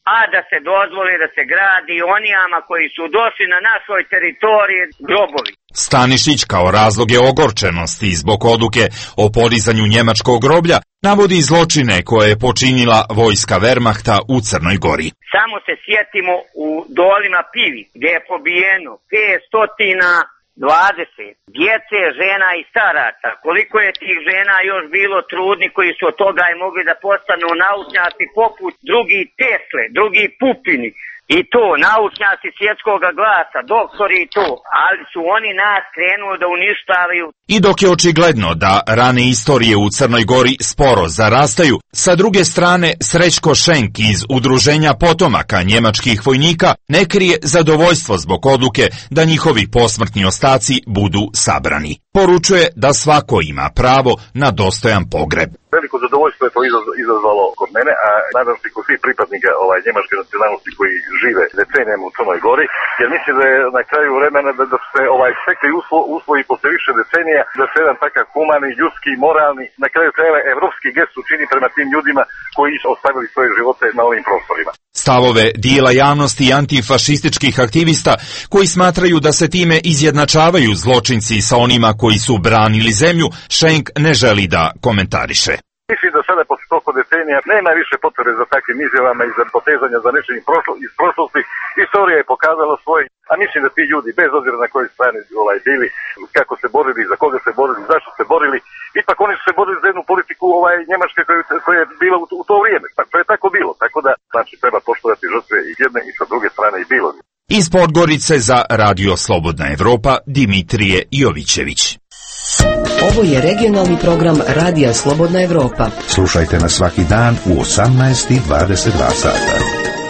a da se dozvoli da se gradi onijama koji su došli na našoj teritoriji grobovi. Stanišić kao razloge ogorčenosti zbog odluke o podizanju njemačkog groblja navodi zločine koje je počinila vojska Wehrmachta u Crnoj Gori. Samo se sjetimo u dolima Pivi gdje je pobijeno petsto dvadeset djece, žena i staraca. Koliko je tih žena još bilo trudni koji su od toga i mogli da postanu naučnjaci poput drugi Tesle, drugi Pupini. I to, naučnjaci svjetskog glasa, doktori i to, ali su oni nas krenuli da uništavaju. I dok je očigledno da rane istorije u Crnoj Gori sporo zarastaju, sa druge strane Srećko Šenk iz Udruženja potomaka njemačkih vojnika ne krije zadovoljstvo zbog odluke da njihovi posmrtni ostaci budu sabrani. Poručuje da svako ima pravo na dostojan pogreb. Veliko zadovoljstvo je to izazvalo kod mene, a nadam se kod svih pripadnika ovaj, njemačke nacionalnosti koji žive decenijama u Crnoj Gori, jer mislim da je na kraju vremena da, da se ovaj, stekli uslo, uslovi posle više decenija, da se jedan takav humani, ljudski, moralni, na kraju krajeva evropski gest učini prema tim ljudima koji su ostavili svoje živote na ovim prostorima. Stavove dijela javnosti i antifašističkih aktivista koji smatraju da se time izjednačavaju zločinci sa onima koji su branili zemlju, Šenk ne želi da komentariše. Mislim da sada posle toliko decenija nema više potrebe za takvim izjavama i za potezanja za nečim iz prošlosti. Istorija je pokazala svoj, a mislim da ti ljudi, bez obzira na kojoj strani ovaj, bili, kako se borili, za koga se borili, zašto se borili, ipak oni su se borili za jednu politiku ovaj, Njemačke koja je bila u, u to vrijeme. To je tako bilo, tako da znači treba poštovati žrtve i jedne i sa druge strane i bilo. Iz Podgorice za Radio Slobodna Evropa Dimitrije Jovićević. Ovo je regionalni program Radija Slobodna Evropa. Slušajte nas svaki dan u osamnaest i dvadeset dva sata.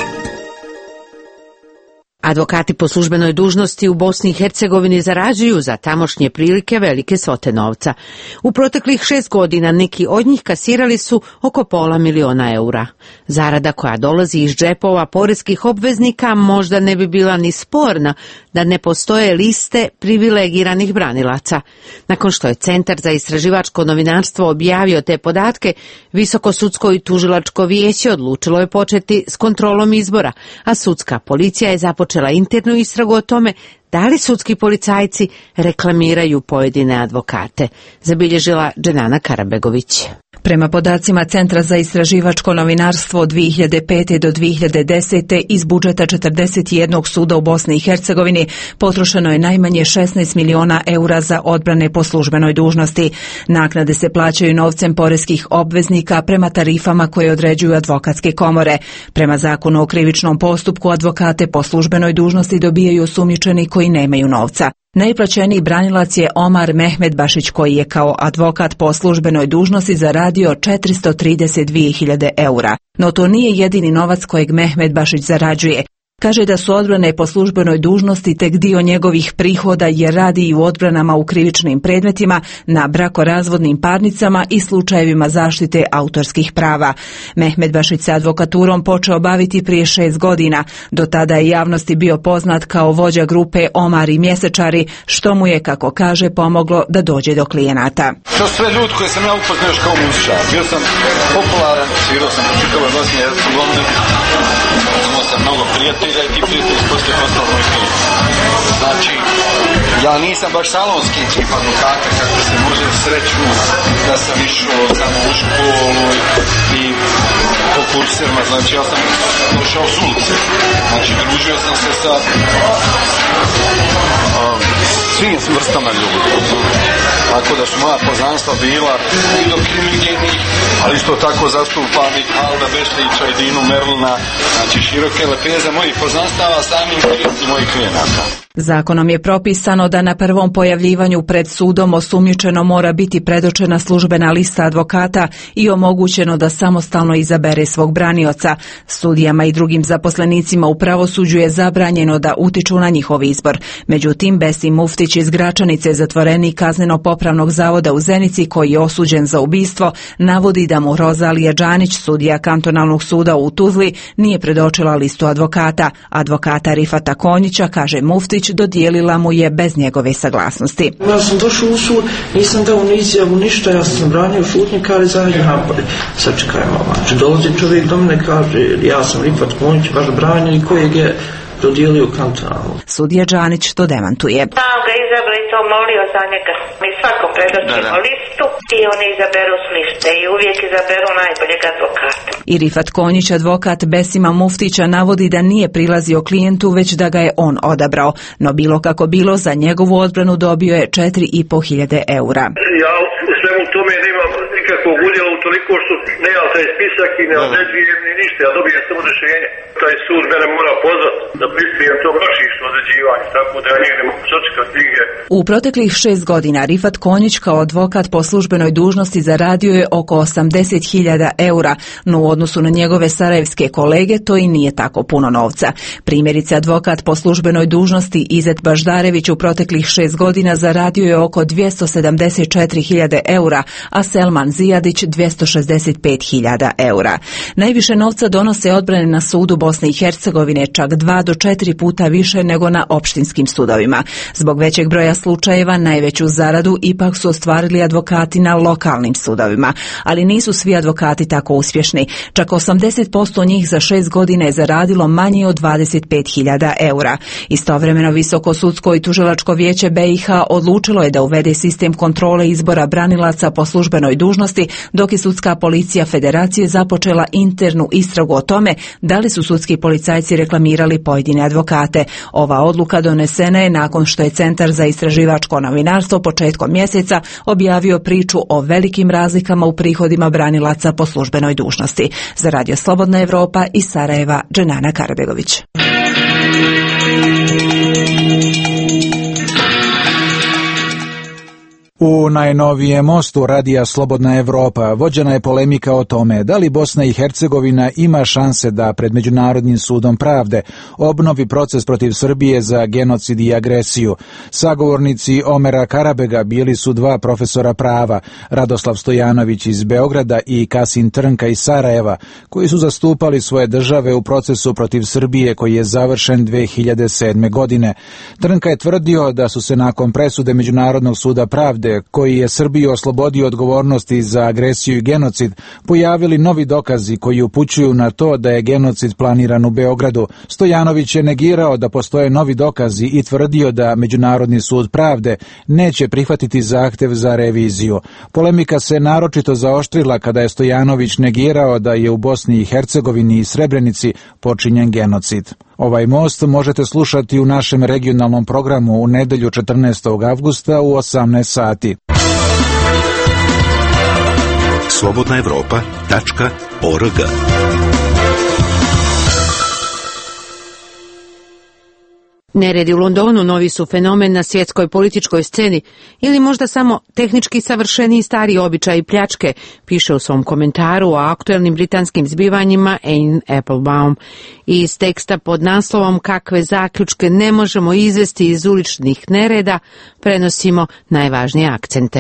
Advokati po službenoj dužnosti u Bosni i Hercegovini zarađuju za tamošnje prilike velike svote novca. U proteklih šest godina neki od njih kasirali su oko pola miliona eura. Zarada koja dolazi iz džepova poreskih obveznika možda ne bi bila ni sporna da ne postoje liste privilegiranih branilaca. Nakon što je Centar za istraživačko novinarstvo objavio te podatke, Visoko sudsko i tužilačko vijeće odlučilo je početi s kontrolom izbora, a sudska policija je započela internu istragu o tome da li sudski policajci reklamiraju pojedine advokate, zabilježila Dženana Karabegović. Prema podacima Centra za istraživačko novinarstvo od dvije hiljade pete do dvije hiljade desete iz budžeta četrdeset jednog suda u Bosni i Hercegovini potrošeno je najmanje šesnaest miliona eura za odbrane po službenoj dužnosti. Naknade se plaćaju novcem poreskih obveznika prema tarifama koje određuju advokatske komore. Prema zakonu o krivičnom postupku advokate po službenoj dužnosti dobijaju osumnjičeni koji nemaju novca. Najplaćeniji branilac je Omar Mehmedbašić koji je kao advokat po službenoj dužnosti zaradio četiristo trideset dvije hiljade eura. No to nije jedini novac kojeg Mehmedbašić zarađuje. Kaže da su odbrane po službenoj dužnosti tek dio njegovih prihoda jer radi i u odbranama u krivičnim predmetima, na brakorazvodnim parnicama i slučajevima zaštite autorskih prava. Mehmedbašić se advokaturom počeo baviti prije šest godina. Do tada je javnosti bio poznat kao vođa grupe Omar i Mjesečari, što mu je, kako kaže, pomoglo da dođe do klijenata. To sve ljudi koje sam ja upoznao još kao muzičar. Bio sam popularan, svirao sam po čitavoj Bosni i Hercegovini. Imao sam mnogo prijatelja i ti prijatelji poslije postali moj klin. Znači, ja nisam baš salonski tip advokata kako se može sreću da sam išao samo u školu i po kursima. Znači, ja sam došao s ulice. Znači, družio sam se sa um, svim vrstama ljudi. Tako da su moja poznanstva bila i do krimigenih, ali isto tako zastupali Alda Bešlića i Dinu Merlina, znači široke lepeze mojih poznanstava samim i mojih klijenata. Zakonom je propisano da na prvom pojavljivanju pred sudom osumnjičeno mora biti predočena službena lista advokata i omogućeno da samostalno izabere svog branioca. Sudijama i drugim zaposlenicima u pravosuđu je zabranjeno da utiču na njihov izbor. Međutim, Besim Muftić iz Gračanice, zatvorenik kazneno-popravnog zavoda u Zenici koji je osuđen za ubistvo, navodi da mu Rozalija Džanić, sudija kantonalnog suda u Tuzli, nije predočila listu advokata. Advokata Rifata Konjića, kaže Muftić, Konić dodijelila mu je bez njegove saglasnosti. Ja sam došao u sud, nisam dao ni izjavu, ništa, ja sam branio šutnjaka, ali zajedno napade. Sačekajmo, znači, dolazi čovjek do mene, kaže, ja sam Rifat Konić, vaš branjenik kojeg je dodijelio kantonalu. Sudija Džanić to demantuje. Sam ga izabrali, to molio za njega. Mi svakom predočimo listu i oni izaberu s liste i uvijek izaberu najboljeg advokata. I Rifat Konjić, advokat Besima Muftića, navodi da nije prilazio klijentu, već da ga je on odabrao. No bilo kako bilo, za njegovu odbranu dobio je četiri i po hiljade eura. Ja u svemu tome nemam nikakvog udjela utoliko što nemam taj spisak i ne određujem ni ništa. Ja dobijem samo rješenje. Taj sud mene mora pozvati da prispijem to brašišno određivanje, tako da ja nigde mogu sačekati nigdje. U proteklih šest godina Rifat Konjić kao advokat po službenoj dužnosti zaradio je oko osamdeset hiljada eura, no u odnosu na njegove sarajevske kolege to i nije tako puno novca. Primjerice, advokat po službenoj dužnosti Izet Baždarević u proteklih šest godina zaradio je oko dvjesto sedamdeset četiri hiljade eura, a Selman Zijadić dvjesto šezdeset pet hiljada eura. Najviše novca donose odbrane na sudu Bosne i Hercegovine, čak dva do četiri puta više nego na opštinskim sudovima. Zbog većeg broja slučajeva najveću zaradu ipak su ostvarili advokati na lokalnim sudovima, ali nisu svi advokati tako uspješni. Čak osamdeset posto njih za šest godina je zaradilo manje od dvadeset pet hiljada eura. Istovremeno Visoko sudsko i tužilačko vijeće B i H odlučilo je da uvede sistem kontrole izbora branilaca po službenoj dužnosti, dok je sudska policija Federacije započela internu istragu o tome da li su sudski policajci reklamirali pojedine advokate. Ova odluka donesena je nakon što je Centar za istraživačko novinarstvo početkom mjeseca objavio priču o velikim razlikama u prihodima branilaca po službenoj dužnosti. Za Radio Slobodna Evropa iz Sarajeva, Dženana Karabegović. U najnovijem mostu Radija Slobodna Evropa vođena je polemika o tome da li Bosna i Hercegovina ima šanse da pred Međunarodnim sudom pravde obnovi proces protiv Srbije za genocid i agresiju. Sagovornici Omera Karabega bili su dva profesora prava, Radoslav Stojanović iz Beograda i Kasim Trnka iz Sarajeva, koji su zastupali svoje države u procesu protiv Srbije koji je završen dve hiljade sedme. godine. Trnka je tvrdio da su se nakon presude Međunarodnog suda pravde koji je Srbiju oslobodio odgovornosti za agresiju i genocid, pojavili novi dokazi koji upućuju na to da je genocid planiran u Beogradu. Stojanović je negirao da postoje novi dokazi i tvrdio da Međunarodni sud pravde neće prihvatiti zahtev za reviziju. Polemika se naročito zaoštrila kada je Stojanović negirao da je u Bosni i Hercegovini i Srebrenici počinjen genocid. Ovaj most možete slušati u našem regionalnom programu u nedelju četrnaestog avgusta u osamnaest sati. slobodna evropa tačka org Neredi u Londonu novi su fenomen na svjetskoj političkoj sceni ili možda samo tehnički savršeni stari običaji pljačke, piše u svom komentaru o aktuelnim britanskim zbivanjima Anne Applebaum. Iz teksta pod naslovom Kakve zaključke ne možemo izvesti iz uličnih nereda prenosimo najvažnije akcente.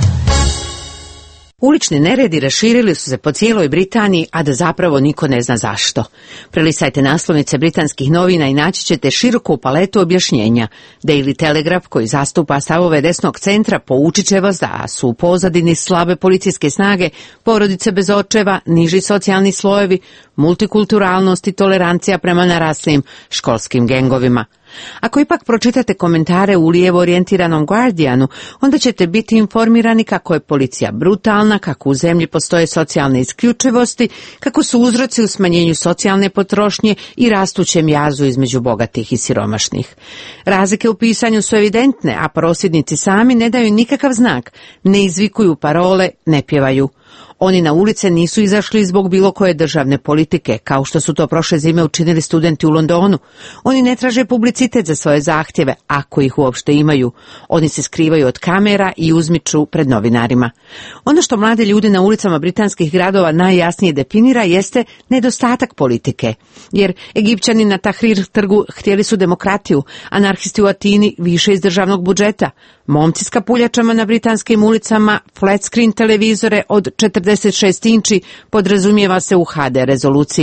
Ulični neredi raširili su se po cijeloj Britaniji, a da zapravo niko ne zna zašto. Prelisajte naslovnice britanskih novina i naći ćete široku paletu objašnjenja. Daily Telegraph, koji zastupa stavove desnog centra, poučit će vas da su u pozadini slabe policijske snage, porodice bez očeva, niži socijalni slojevi, multikulturalnost i tolerancija prema naraslim školskim gengovima. Ako ipak pročitate komentare u lijevo orijentiranom Guardianu, onda ćete biti informirani kako je policija brutalna, kako u zemlji postoje socijalne isključivosti, kako su uzroci u smanjenju socijalne potrošnje i rastućem jazu između bogatih i siromašnih. Razlike u pisanju su evidentne, a prosvjednici sami ne daju nikakav znak, ne izvikuju parole, ne pjevaju. Oni na ulice nisu izašli zbog bilo koje državne politike, kao što su to prošle zime učinili studenti u Londonu. Oni ne traže publicitet za svoje zahtjeve, ako ih uopšte imaju. Oni se skrivaju od kamera i uzmiču pred novinarima. Ono što mlade ljude na ulicama britanskih gradova najjasnije definira jeste nedostatak politike. Jer Egipćani na Tahrir trgu htjeli su demokratiju, anarhisti u Atini više iz državnog budžeta, momci s kapuljačama na britanskim ulicama, flat screen televizore od četrdeset šest inči podrazumijeva se u H D rezoluciji.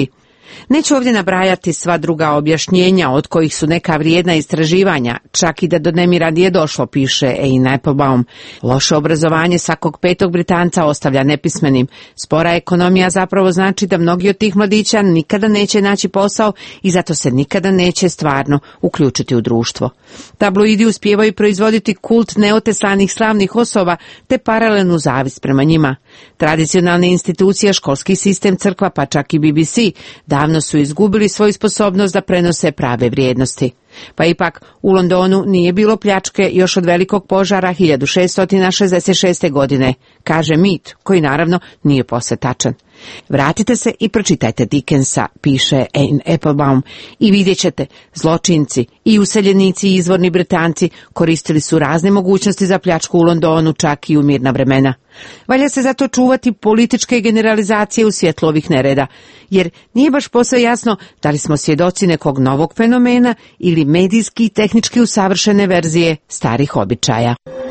Neću ovdje nabrajati sva druga objašnjenja od kojih su neka vrijedna istraživanja, čak i da do nemira nije došlo, piše Ein Applebaum. Loše obrazovanje svakog petog Britanca ostavlja nepismenim. Spora ekonomija zapravo znači da mnogi od tih mladića nikada neće naći posao i zato se nikada neće stvarno uključiti u društvo. Tabloidi uspijevaju proizvoditi kult neoteslanih slavnih osoba te paralelnu zavist prema njima. Tradicionalne institucije, školski sistem, crkva pa čak i B B C davno su izgubili svoju sposobnost da prenose prave vrijednosti. Pa ipak u Londonu nije bilo pljačke još od velikog požara hiljadu šeststo šezdeset šeste. godine, kaže mit, koji naravno nije posve tačan. Vratite se i pročitajte Dickensa, piše Ein Applebaum, i vidjet ćete, zločinci i useljenici i izvorni Britanci koristili su razne mogućnosti za pljačku u Londonu, čak i u mirna vremena. Valja se zato čuvati političke generalizacije u svjetlu ovih nereda, jer nije baš posve jasno da li smo svjedoci nekog novog fenomena ili medijski i tehnički usavršene verzije starih običaja.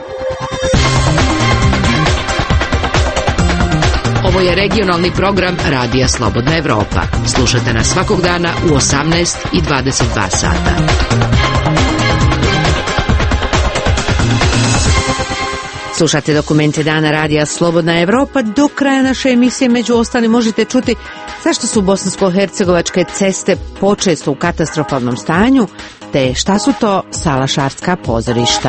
Ovo je regionalni program Radija Slobodna Evropa. Slušajte nas svakog dana u osamnaest i dvadeset dva sata. Slušate dokumente dana Radija Slobodna Evropa. Do kraja naše emisije među ostalim možete čuti zašto su bosansko-hercegovačke ceste počesto u katastrofalnom stanju, te šta su to salašarska pozorišta.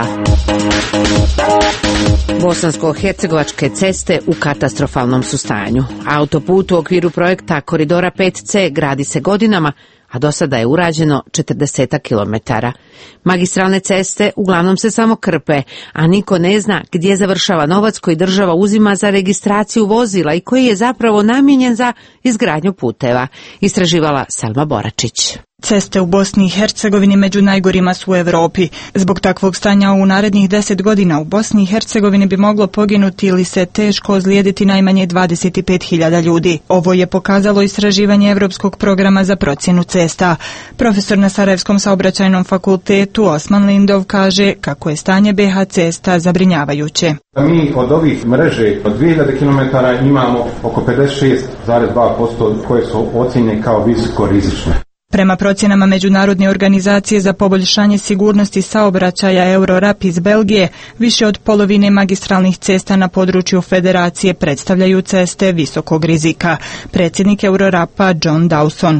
Bosansko-hercegovačke ceste u katastrofalnom su stanju. Autoput u okviru projekta Koridora pet C gradi se godinama, a do sada je urađeno četrdeset kilometara. Magistralne ceste uglavnom se samo krpe, a niko ne zna gdje završava novac koji država uzima za registraciju vozila i koji je zapravo namijenjen za izgradnju puteva, istraživala Selma Boračić. Ceste u Bosni i Hercegovini među najgorima su u Europi. Zbog takvog stanja u narednih deset godina u Bosni i Hercegovini bi moglo poginuti ili se teško ozlijediti najmanje dvadeset pet hiljada ljudi. Ovo je pokazalo istraživanje Evropskog programa za procjenu cesta. Profesor na Sarajevskom saobraćajnom fakultetu Osman Lindov kaže kako je stanje B H cesta zabrinjavajuće. Mi od ovih mreže od dvije hiljade kilometara imamo oko pedeset šest zarez dva posto koje su ocjenjene kao visoko rizične. Prema procjenama Međunarodne organizacije za poboljšanje sigurnosti saobraćaja Eurorap iz Belgije, više od polovine magistralnih cesta na području federacije predstavljaju ceste visokog rizika. Predsjednik Eurorapa John Dawson.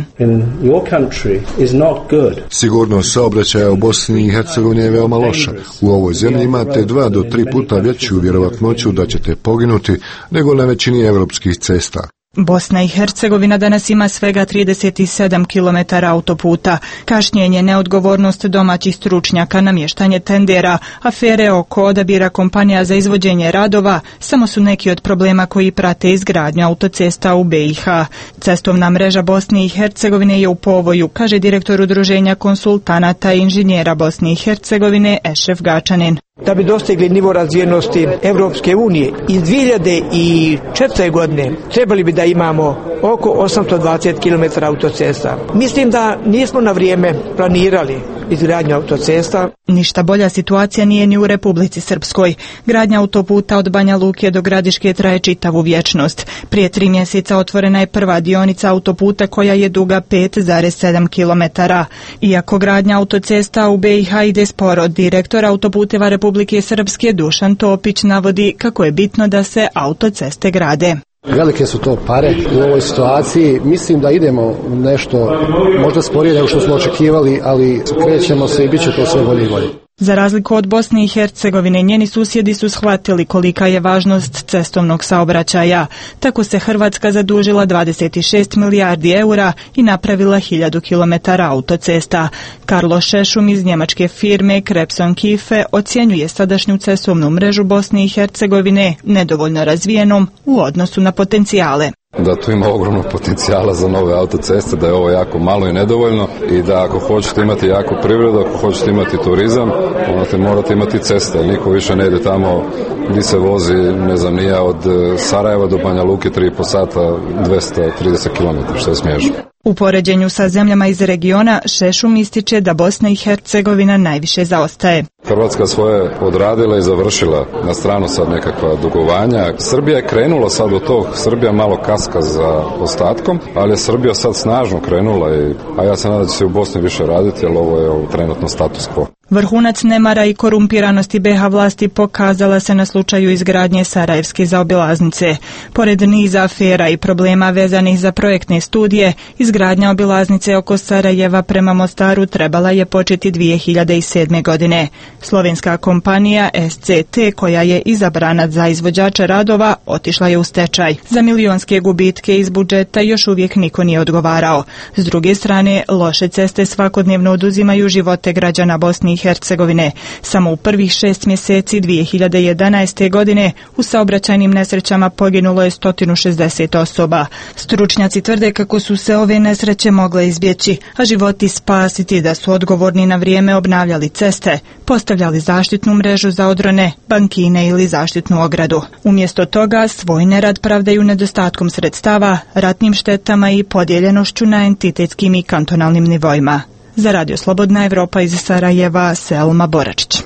Sigurnost saobraćaja u Bosni i Hercegovini je veoma loša. U ovoj zemlji imate dva do tri puta veću vjerovatnoću da ćete poginuti nego na većini evropskih cesta. Bosna i Hercegovina danas ima svega trideset sedam kilometara autoputa. Kašnjenje, neodgovornost domaćih stručnjaka, namještanje tendera, afere oko odabira kompanija za izvođenje radova samo su neki od problema koji prate izgradnju autocesta u B i H. Cestovna mreža Bosne i Hercegovine je u povoju, kaže direktor Udruženja konsultanata i inženjera Bosne i Hercegovine Ešref Gačanin. Da bi dostigli nivo razvijenosti Evropske unije iz dvije hiljade četvrte. godine trebali bi da imamo oko osamsto dvadeset kilometara autocesta. Mislim da nismo na vrijeme planirali izgradnju autocesta. Ništa bolja situacija nije ni u Republici Srpskoj. Gradnja autoputa od Banja Luke do Gradiške traje čitavu vječnost. Prije tri mjeseca otvorena je prva dionica autoputa koja je duga pet zarez sedam kilometara. Iako gradnja autocesta u B i H ide sporo, direktor autoputeva Republike Srpske Dušan Topić navodi kako je bitno da se autoceste grade. Velike su to pare u ovoj situaciji. Mislim da idemo nešto možda sporije nego što smo očekivali, ali krećemo se i bit će to sve bolje i bolje. Za razliku od Bosne i Hercegovine, njeni susjedi su shvatili kolika je važnost cestovnog saobraćaja. Tako se Hrvatska zadužila dvadeset šest milijardi eura i napravila hiljadu kilometara autocesta. Karlo Šešum iz njemačke firme Krepson Kife ocjenjuje sadašnju cestovnu mrežu Bosne i Hercegovine nedovoljno razvijenom u odnosu na potencijale. Da tu ima ogromnog potencijala za nove autoceste, da je ovo jako malo i nedovoljno i da ako hoćete imati jako privredu, ako hoćete imati turizam, onda morate imati ceste. Niko više ne ide tamo gdje se vozi, ne znam, nije od Sarajeva do Banja Luke tri i po sata, dvjesto trideset kilometara, što je smiješno. U poređenju sa zemljama iz regiona, Šešum ističe da Bosna i Hercegovina najviše zaostaje. Hrvatska svoje odradila i završila, na stranu sad nekakva dugovanja. Srbija je krenula sad od tog, Srbija malo kaska za ostatkom, ali je Srbija sad snažno krenula, i, a ja se nadam da će se u Bosni više raditi, jer ovo je ovo trenutno status quo. Vrhunac nemara i korumpiranosti be ha vlasti pokazala se na slučaju izgradnje Sarajevske zaobilaznice. Pored niza afera i problema vezanih za projektne studije, izgradnja obilaznice oko Sarajeva prema Mostaru trebala je početi dvije hiljade sedme. godine. Slovenska kompanija es ce te, koja je izabrana za izvođača radova, otišla je u stečaj. Za milionske gubitke iz budžeta još uvijek niko nije odgovarao. S druge strane, loše ceste svakodnevno oduzimaju živote građana Bosne i Hercegovine. Samo u prvih šest mjeseci dvije hiljade jedanaeste. godine u saobraćajnim nesrećama poginulo je sto šezdeset osoba. Stručnjaci tvrde kako su se ove nesreće mogle izbjeći, a životi spasiti da su odgovorni na vrijeme obnavljali ceste, postavljali zaštitnu mrežu za odrone, bankine ili zaštitnu ogradu. Umjesto toga svoj nerad pravdaju nedostatkom sredstava, ratnim štetama i podijeljenošću na entitetskim i kantonalnim nivoima. Za Radio Slobodna Evropa iz Sarajeva, Selma Boračić.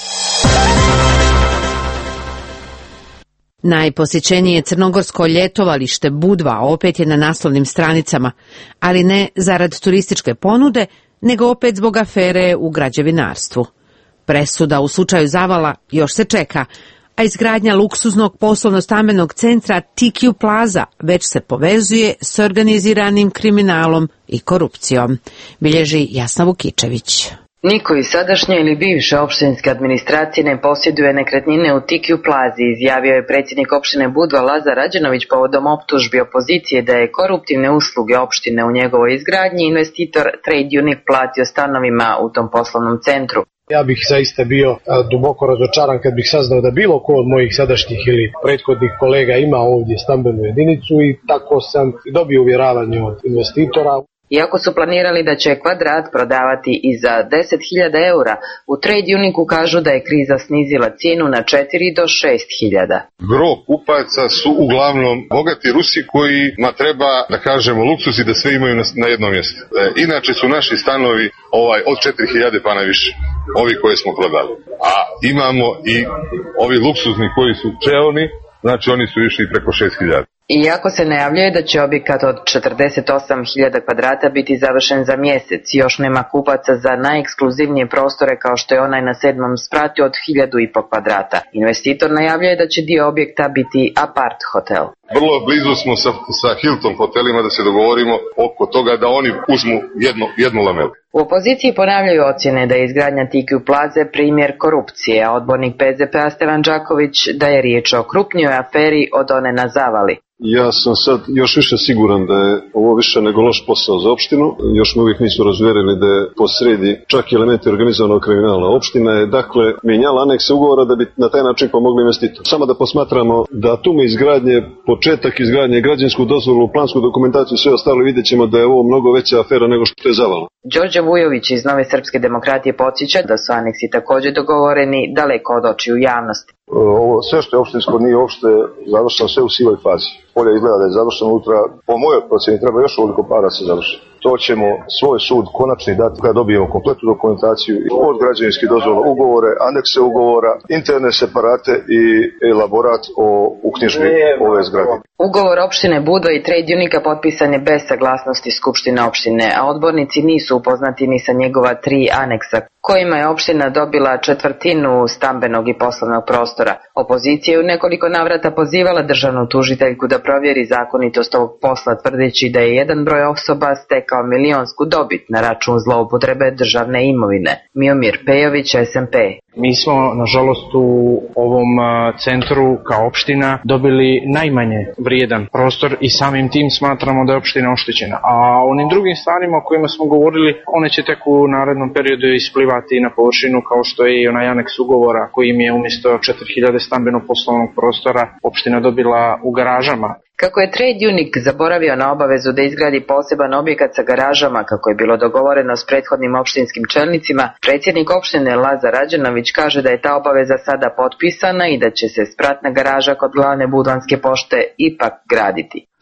Najposjećenije crnogorsko ljetovalište Budva opet je na naslovnim stranicama, ali ne zarad turističke ponude, nego opet zbog afere u građevinarstvu. Presuda u slučaju zavala još se čeka, a izgradnja luksuznog poslovno-stambenog centra T Q Plaza već se povezuje s organiziranim kriminalom i korupcijom, bilježi Jasna Vukičević. Niko iz sadašnje ili bivše opštinske administracije ne posjeduje nekretnine u T Q Plazi, izjavio je predsjednik opštine Budva Lazar Rađenović povodom optužbi opozicije da je koruptivne usluge opštine u njegovoj izgradnji investitor Trade Unique platio stanovima u tom poslovnom centru. Ja bih zaista bio duboko razočaran kad bih saznao da bilo ko od mojih sadašnjih ili prethodnih kolega ima ovdje stambenu jedinicu, i tako sam dobio uvjeravanje od investitora. Iako su planirali da će kvadrat prodavati i za deset hiljada eura, u Trade Unique kažu da je kriza snizila cijenu na četiri do šest hiljada. Gro kupaca su uglavnom bogati Rusi kojima treba, da kažemo, luksuz i da sve imaju na, na jednom mjestu. E, inače su naši stanovi ovaj, od četiri hiljade pa na više, ovi koje smo prodali. A imamo i ovi luksuzni koji su čeoni, znači oni su išli preko šest hiljada. Iako se najavljuje da će objekat od četrdeset osam hiljada kvadrata biti završen za mjesec, još nema kupaca za najekskluzivnije prostore kao što je onaj na sedmom spratu od hiljadu i po kvadrata. Investitor najavljuje da će dio objekta biti apart hotel. Vrlo blizu smo sa, sa Hilton hotelima da se dogovorimo oko toga da oni uzmu jednu, jednu lamelu. U opoziciji ponavljaju ocjene da je izgradnja T Q Plaze primjer korupcije, a odbornik P Z P-a Stevan Đaković da je riječ o krupnijoj aferi od one na Zavali. Ja sam sad još više siguran da je ovo više nego loš posao za opštinu. Još me uvijek nisu razuvjerili da je posredi čak i elementi organizovanog kriminala. Opština je dakle mijenjala anekse ugovora da bi na taj način pomogli investitor. Samo da posmatramo datume izgradnje, početak izgradnje, građansku dozvolu, plansku dokumentaciju i sve ostalo, vidjet ćemo da je ovo mnogo veća afera nego što je Zavala. Đorđe Vujović iz Nove Srpske demokratije podsjeća da su aneksi također dogovoreni daleko od očiju javnosti. Ovo sve što je opštinsko nije uopšte završeno, sve u sivoj fazi. Polje izgleda da je završeno unutra, po mojoj procjeni treba još ovoliko para se završi. To ćemo svoj sud konačni dati kada dobijemo kompletnu dokumentaciju od građevinskih dozvola, ugovore, anekse ugovora, interne separate i elaborat o uknjižbi ove zgrade. Ugovor opštine Budva i Trade Unique potpisan je bez saglasnosti Skupštine opštine, a odbornici nisu upoznati ni sa njegova tri aneksa, kojima je opština dobila četvrtinu stambenog i poslovnog prostora. Opozicija je u nekoliko navrata pozivala državnu tužiteljku da provjeri zakonitost ovog posla, tvrdeći da je jedan broj osoba stekao milionsku dobit na račun zloupotrebe državne imovine. Miomir Pejović, S M P. Mi smo, nažalost, u ovom centru kao opština dobili najmanje vrijedan prostor i samim tim smatramo da je opština oštećena. A onim drugim stvarima o kojima smo govorili, one će tek u narednom periodu isplivati na površinu, kao što je i onaj aneks ugovora kojim je umjesto četiri hiljade stambeno-poslovnog prostora opština dobila u garažama. Kako je Trade Unique zaboravio na obavezu da izgradi poseban objekat sa garažama, kako je bilo dogovoreno s prethodnim opštinskim čelnicima, predsjednik opštine Lazar Rađenović kaže da je ta obaveza sada potpisana i da će se spratna garaža kod glavne budvanske pošte ipak graditi.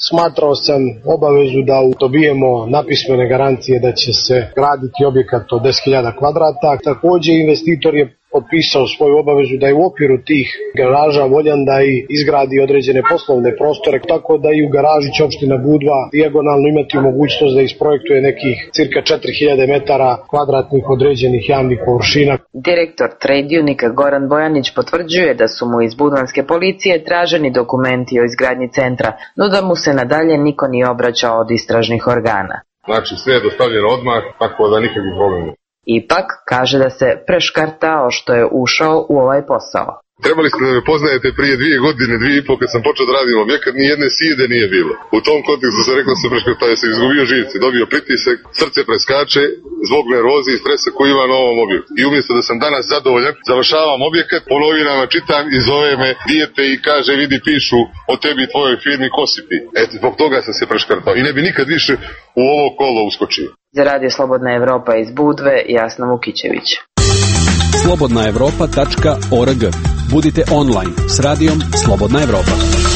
Smatrao sam obavezu da dobijemo napismene garancije da će se graditi objekat od deset hiljada kvadrata. Također investitor je potpisao svoju obavezu da je u okviru tih garaža voljan da i izgradi određene poslovne prostore, tako da i u garaži će opština Budva dijagonalno imati mogućnost da isprojektuje nekih cirka četiri hiljade metara kvadratnih određenih javnih površina. Direktor Trade Unika Goran Bojanić potvrđuje da su mu iz budvanske policije traženi dokumenti o izgradnji centra, no da mu se nadalje niko nije obraćao od istražnih organa. Znači sve je dostavljeno odmah, tako da nikakvih problema. Ipak, kaže da se preškartao što je ušao u ovaj posao. Trebali ste da me poznajete prije dvije godine, dvije i pol kad sam počeo da radim objekat, ni jedne sjede nije bilo. U tom kontekstu sam rekao da se preškartao, je se izgubio živce, dobio pritisak, srce preskače zbog neroze i stresa koji ima na ovom objektu. I umjesto da sam danas zadovoljan, završavam objekat, po novinama čitam i zove me dijete i kaže vidi pišu o tebi i tvojoj firmi ko si ti. Eto, zbog toga sam se preškartao i ne bi nikad više u ovo kolo uskočio. Za Radio Slobodna Evropa iz Budve, Jasna Vukićević. slobodna evropa tačka org. Budite online s radijom Slobodna Evropa.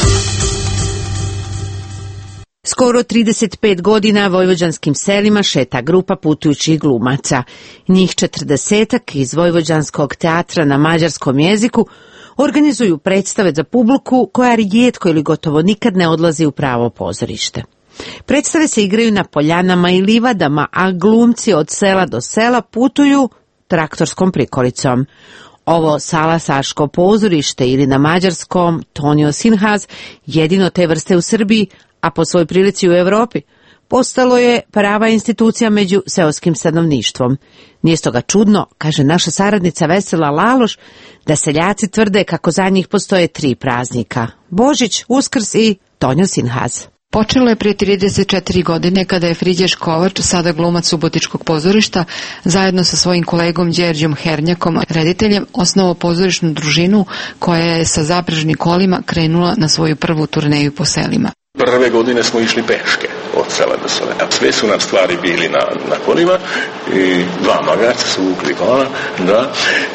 Skoro trideset pet godina vojvođanskim selima šeta grupa putujućih glumaca. Njih četrdesetak iz Vojvođanskog teatra na mađarskom jeziku organizuju predstave za publiku koja rijetko ili gotovo nikad ne odlazi u pravo pozorište. Predstave se igraju na poljanama i livadama, a glumci od sela do sela putuju traktorskom prikolicom. Ovo salasaško pozorište ili na mađarskom Tonio Sinhaz, jedino te vrste u Srbiji, a po svoj prilici u Europi, postalo je prava institucija među seoskim stanovništvom. Nije stoga čudno, kaže naša saradnica Vesela Laloš, da seljaci tvrde kako za njih postoje tri praznika: Božić, Uskrs i Tonio Sinhaz. Počelo je prije trideset četiri godine kada je Friđe Škovač, sada glumac Subotičkog pozorišta, zajedno sa svojim kolegom Đerđom Hernjakom, rediteljem, osnovao pozorišnu družinu koja je sa zaprežnim kolima krenula na svoju prvu turneju po selima. Prve godine smo išli peške od sela do sela. Sve su nam stvari bili na, na kolima i dva magarca su vukli kola, da.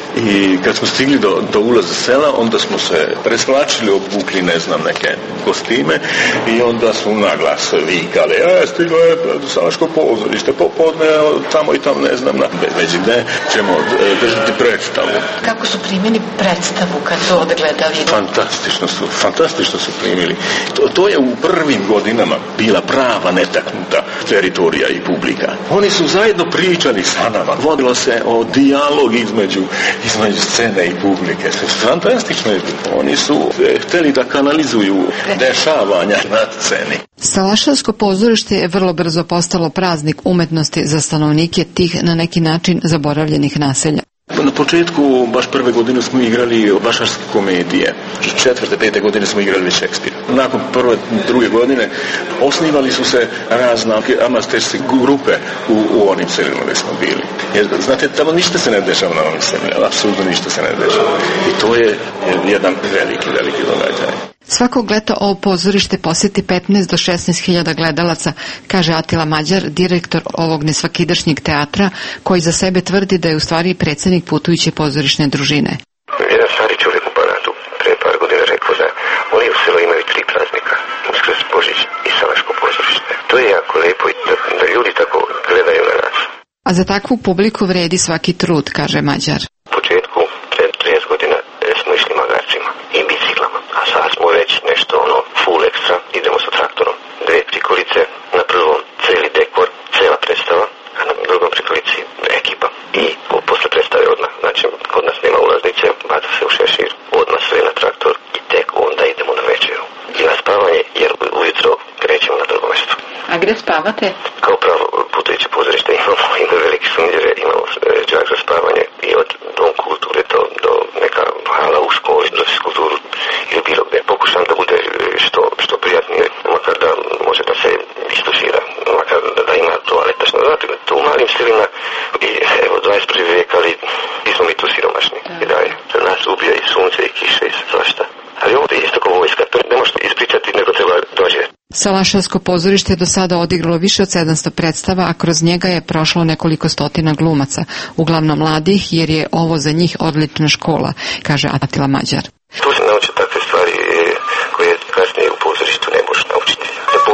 I kad smo stigli do, do ulaza sela, onda smo se presvlačili, obukli, ne znam, neke kostime i onda smo naglas vikali, e, stiglo je Salaško pozorište, popodne, tamo i tamo, ne znam, na već gde ćemo držati predstavu. Kako su primili predstavu kad su odgledali? Fantastično su, fantastično su primili. To, to je u prvim godinama bila prava netaknuta teritorija i publika. Oni su zajedno pričali sa nama. Vodilo se o dijalog između, između scene i publike. Fantastično je bilo. Oni su hteli da kanalizuju dešavanja na sceni. Salašarsko pozorište je vrlo brzo postalo praznik umetnosti za stanovnike tih na neki način zaboravljenih naselja. Na početku, baš prve godine smo igrali vašarske komedije. Četvrte, pete godine smo igrali Šekspira. Nakon prve, druge godine osnivali su se razne amaterske grupe u, u onim selima gdje smo bili. Jer, znate, tamo ništa se ne dešava na onim selima. Apsolutno ništa se ne dešava. I to je jedan veliki, veliki događaj. Svakog leta ovo pozorište posjeti petnaest do šesnaest hiljada gledalaca, kaže Atila Mađar, direktor ovog nesvakidašnjeg teatra, koji za sebe tvrdi da je u stvari predsjednik putujuće pozorišne družine. Jedan stari čovjek u Banatu pre par godina rekao da oni u selu imaju tri praznika: Uskrs, Božić i Salaško pozorište. To je jako lepo i da, da ljudi tako gledaju na nas. A za takvu publiku vredi svaki trud, kaže Mađar. U početku, pred trideset godina, smo išli magarcima i biciklama, a sad smo već nešto ono full ekstra, idemo sa traktorom. Dve prikolice, na prvom celi dekor, cela predstava, a na drugom prikolici ekipa. I po, posle predstave odmah, znači kod nas nema ulaznice, baca se u šešir, odmah sve na traktor i tek onda idemo na večeru. I na spavanje, jer ujutro krećemo na drugo mjesto. A gdje spavate? Kao pravo putujuće pozorište imamo, imamo velike sunđere, imamo džak za spavanje i od dom kulture do, do neka hala u školi za fiskulturu ili bilo gdje. Pokušam da bude što, što prijatnije, makar da može da se istušira, makar da, da ima toaleta. Znate, to u malim selima i evo dvadeset prvi vijek, ali mi smo mi tu siromašni i dalje. Nas ubija i sunce i kiše i svašta. Ali ovdje je isto kao vojska, to ne možete ispričati, nego treba dođe. Salašarsko pozorište je do sada odigralo više od sedamsto predstava, a kroz njega je prošlo nekoliko stotina glumaca, uglavnom mladih, jer je ovo za njih odlična škola, kaže Atila Mađar. Tu se nauče takve stvari koje kasnije u pozorištu ne možeš naučiti. Da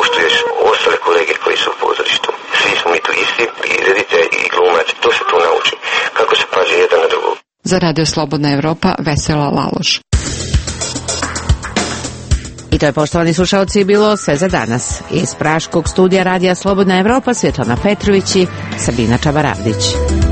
kolege koji su u pozorištu. Svi smo mi tu isti, i reditelj i glumac, to se tu nauči. Kako se pazi jedan na drugog. Za Radio Slobodna Evropa, Vesela Laloš. I to je, poštovani slušalci, bilo sve za danas. Iz praškog studija Radija Slobodna Evropa, Svjetlana Petrović i Sabina Čabaravdić.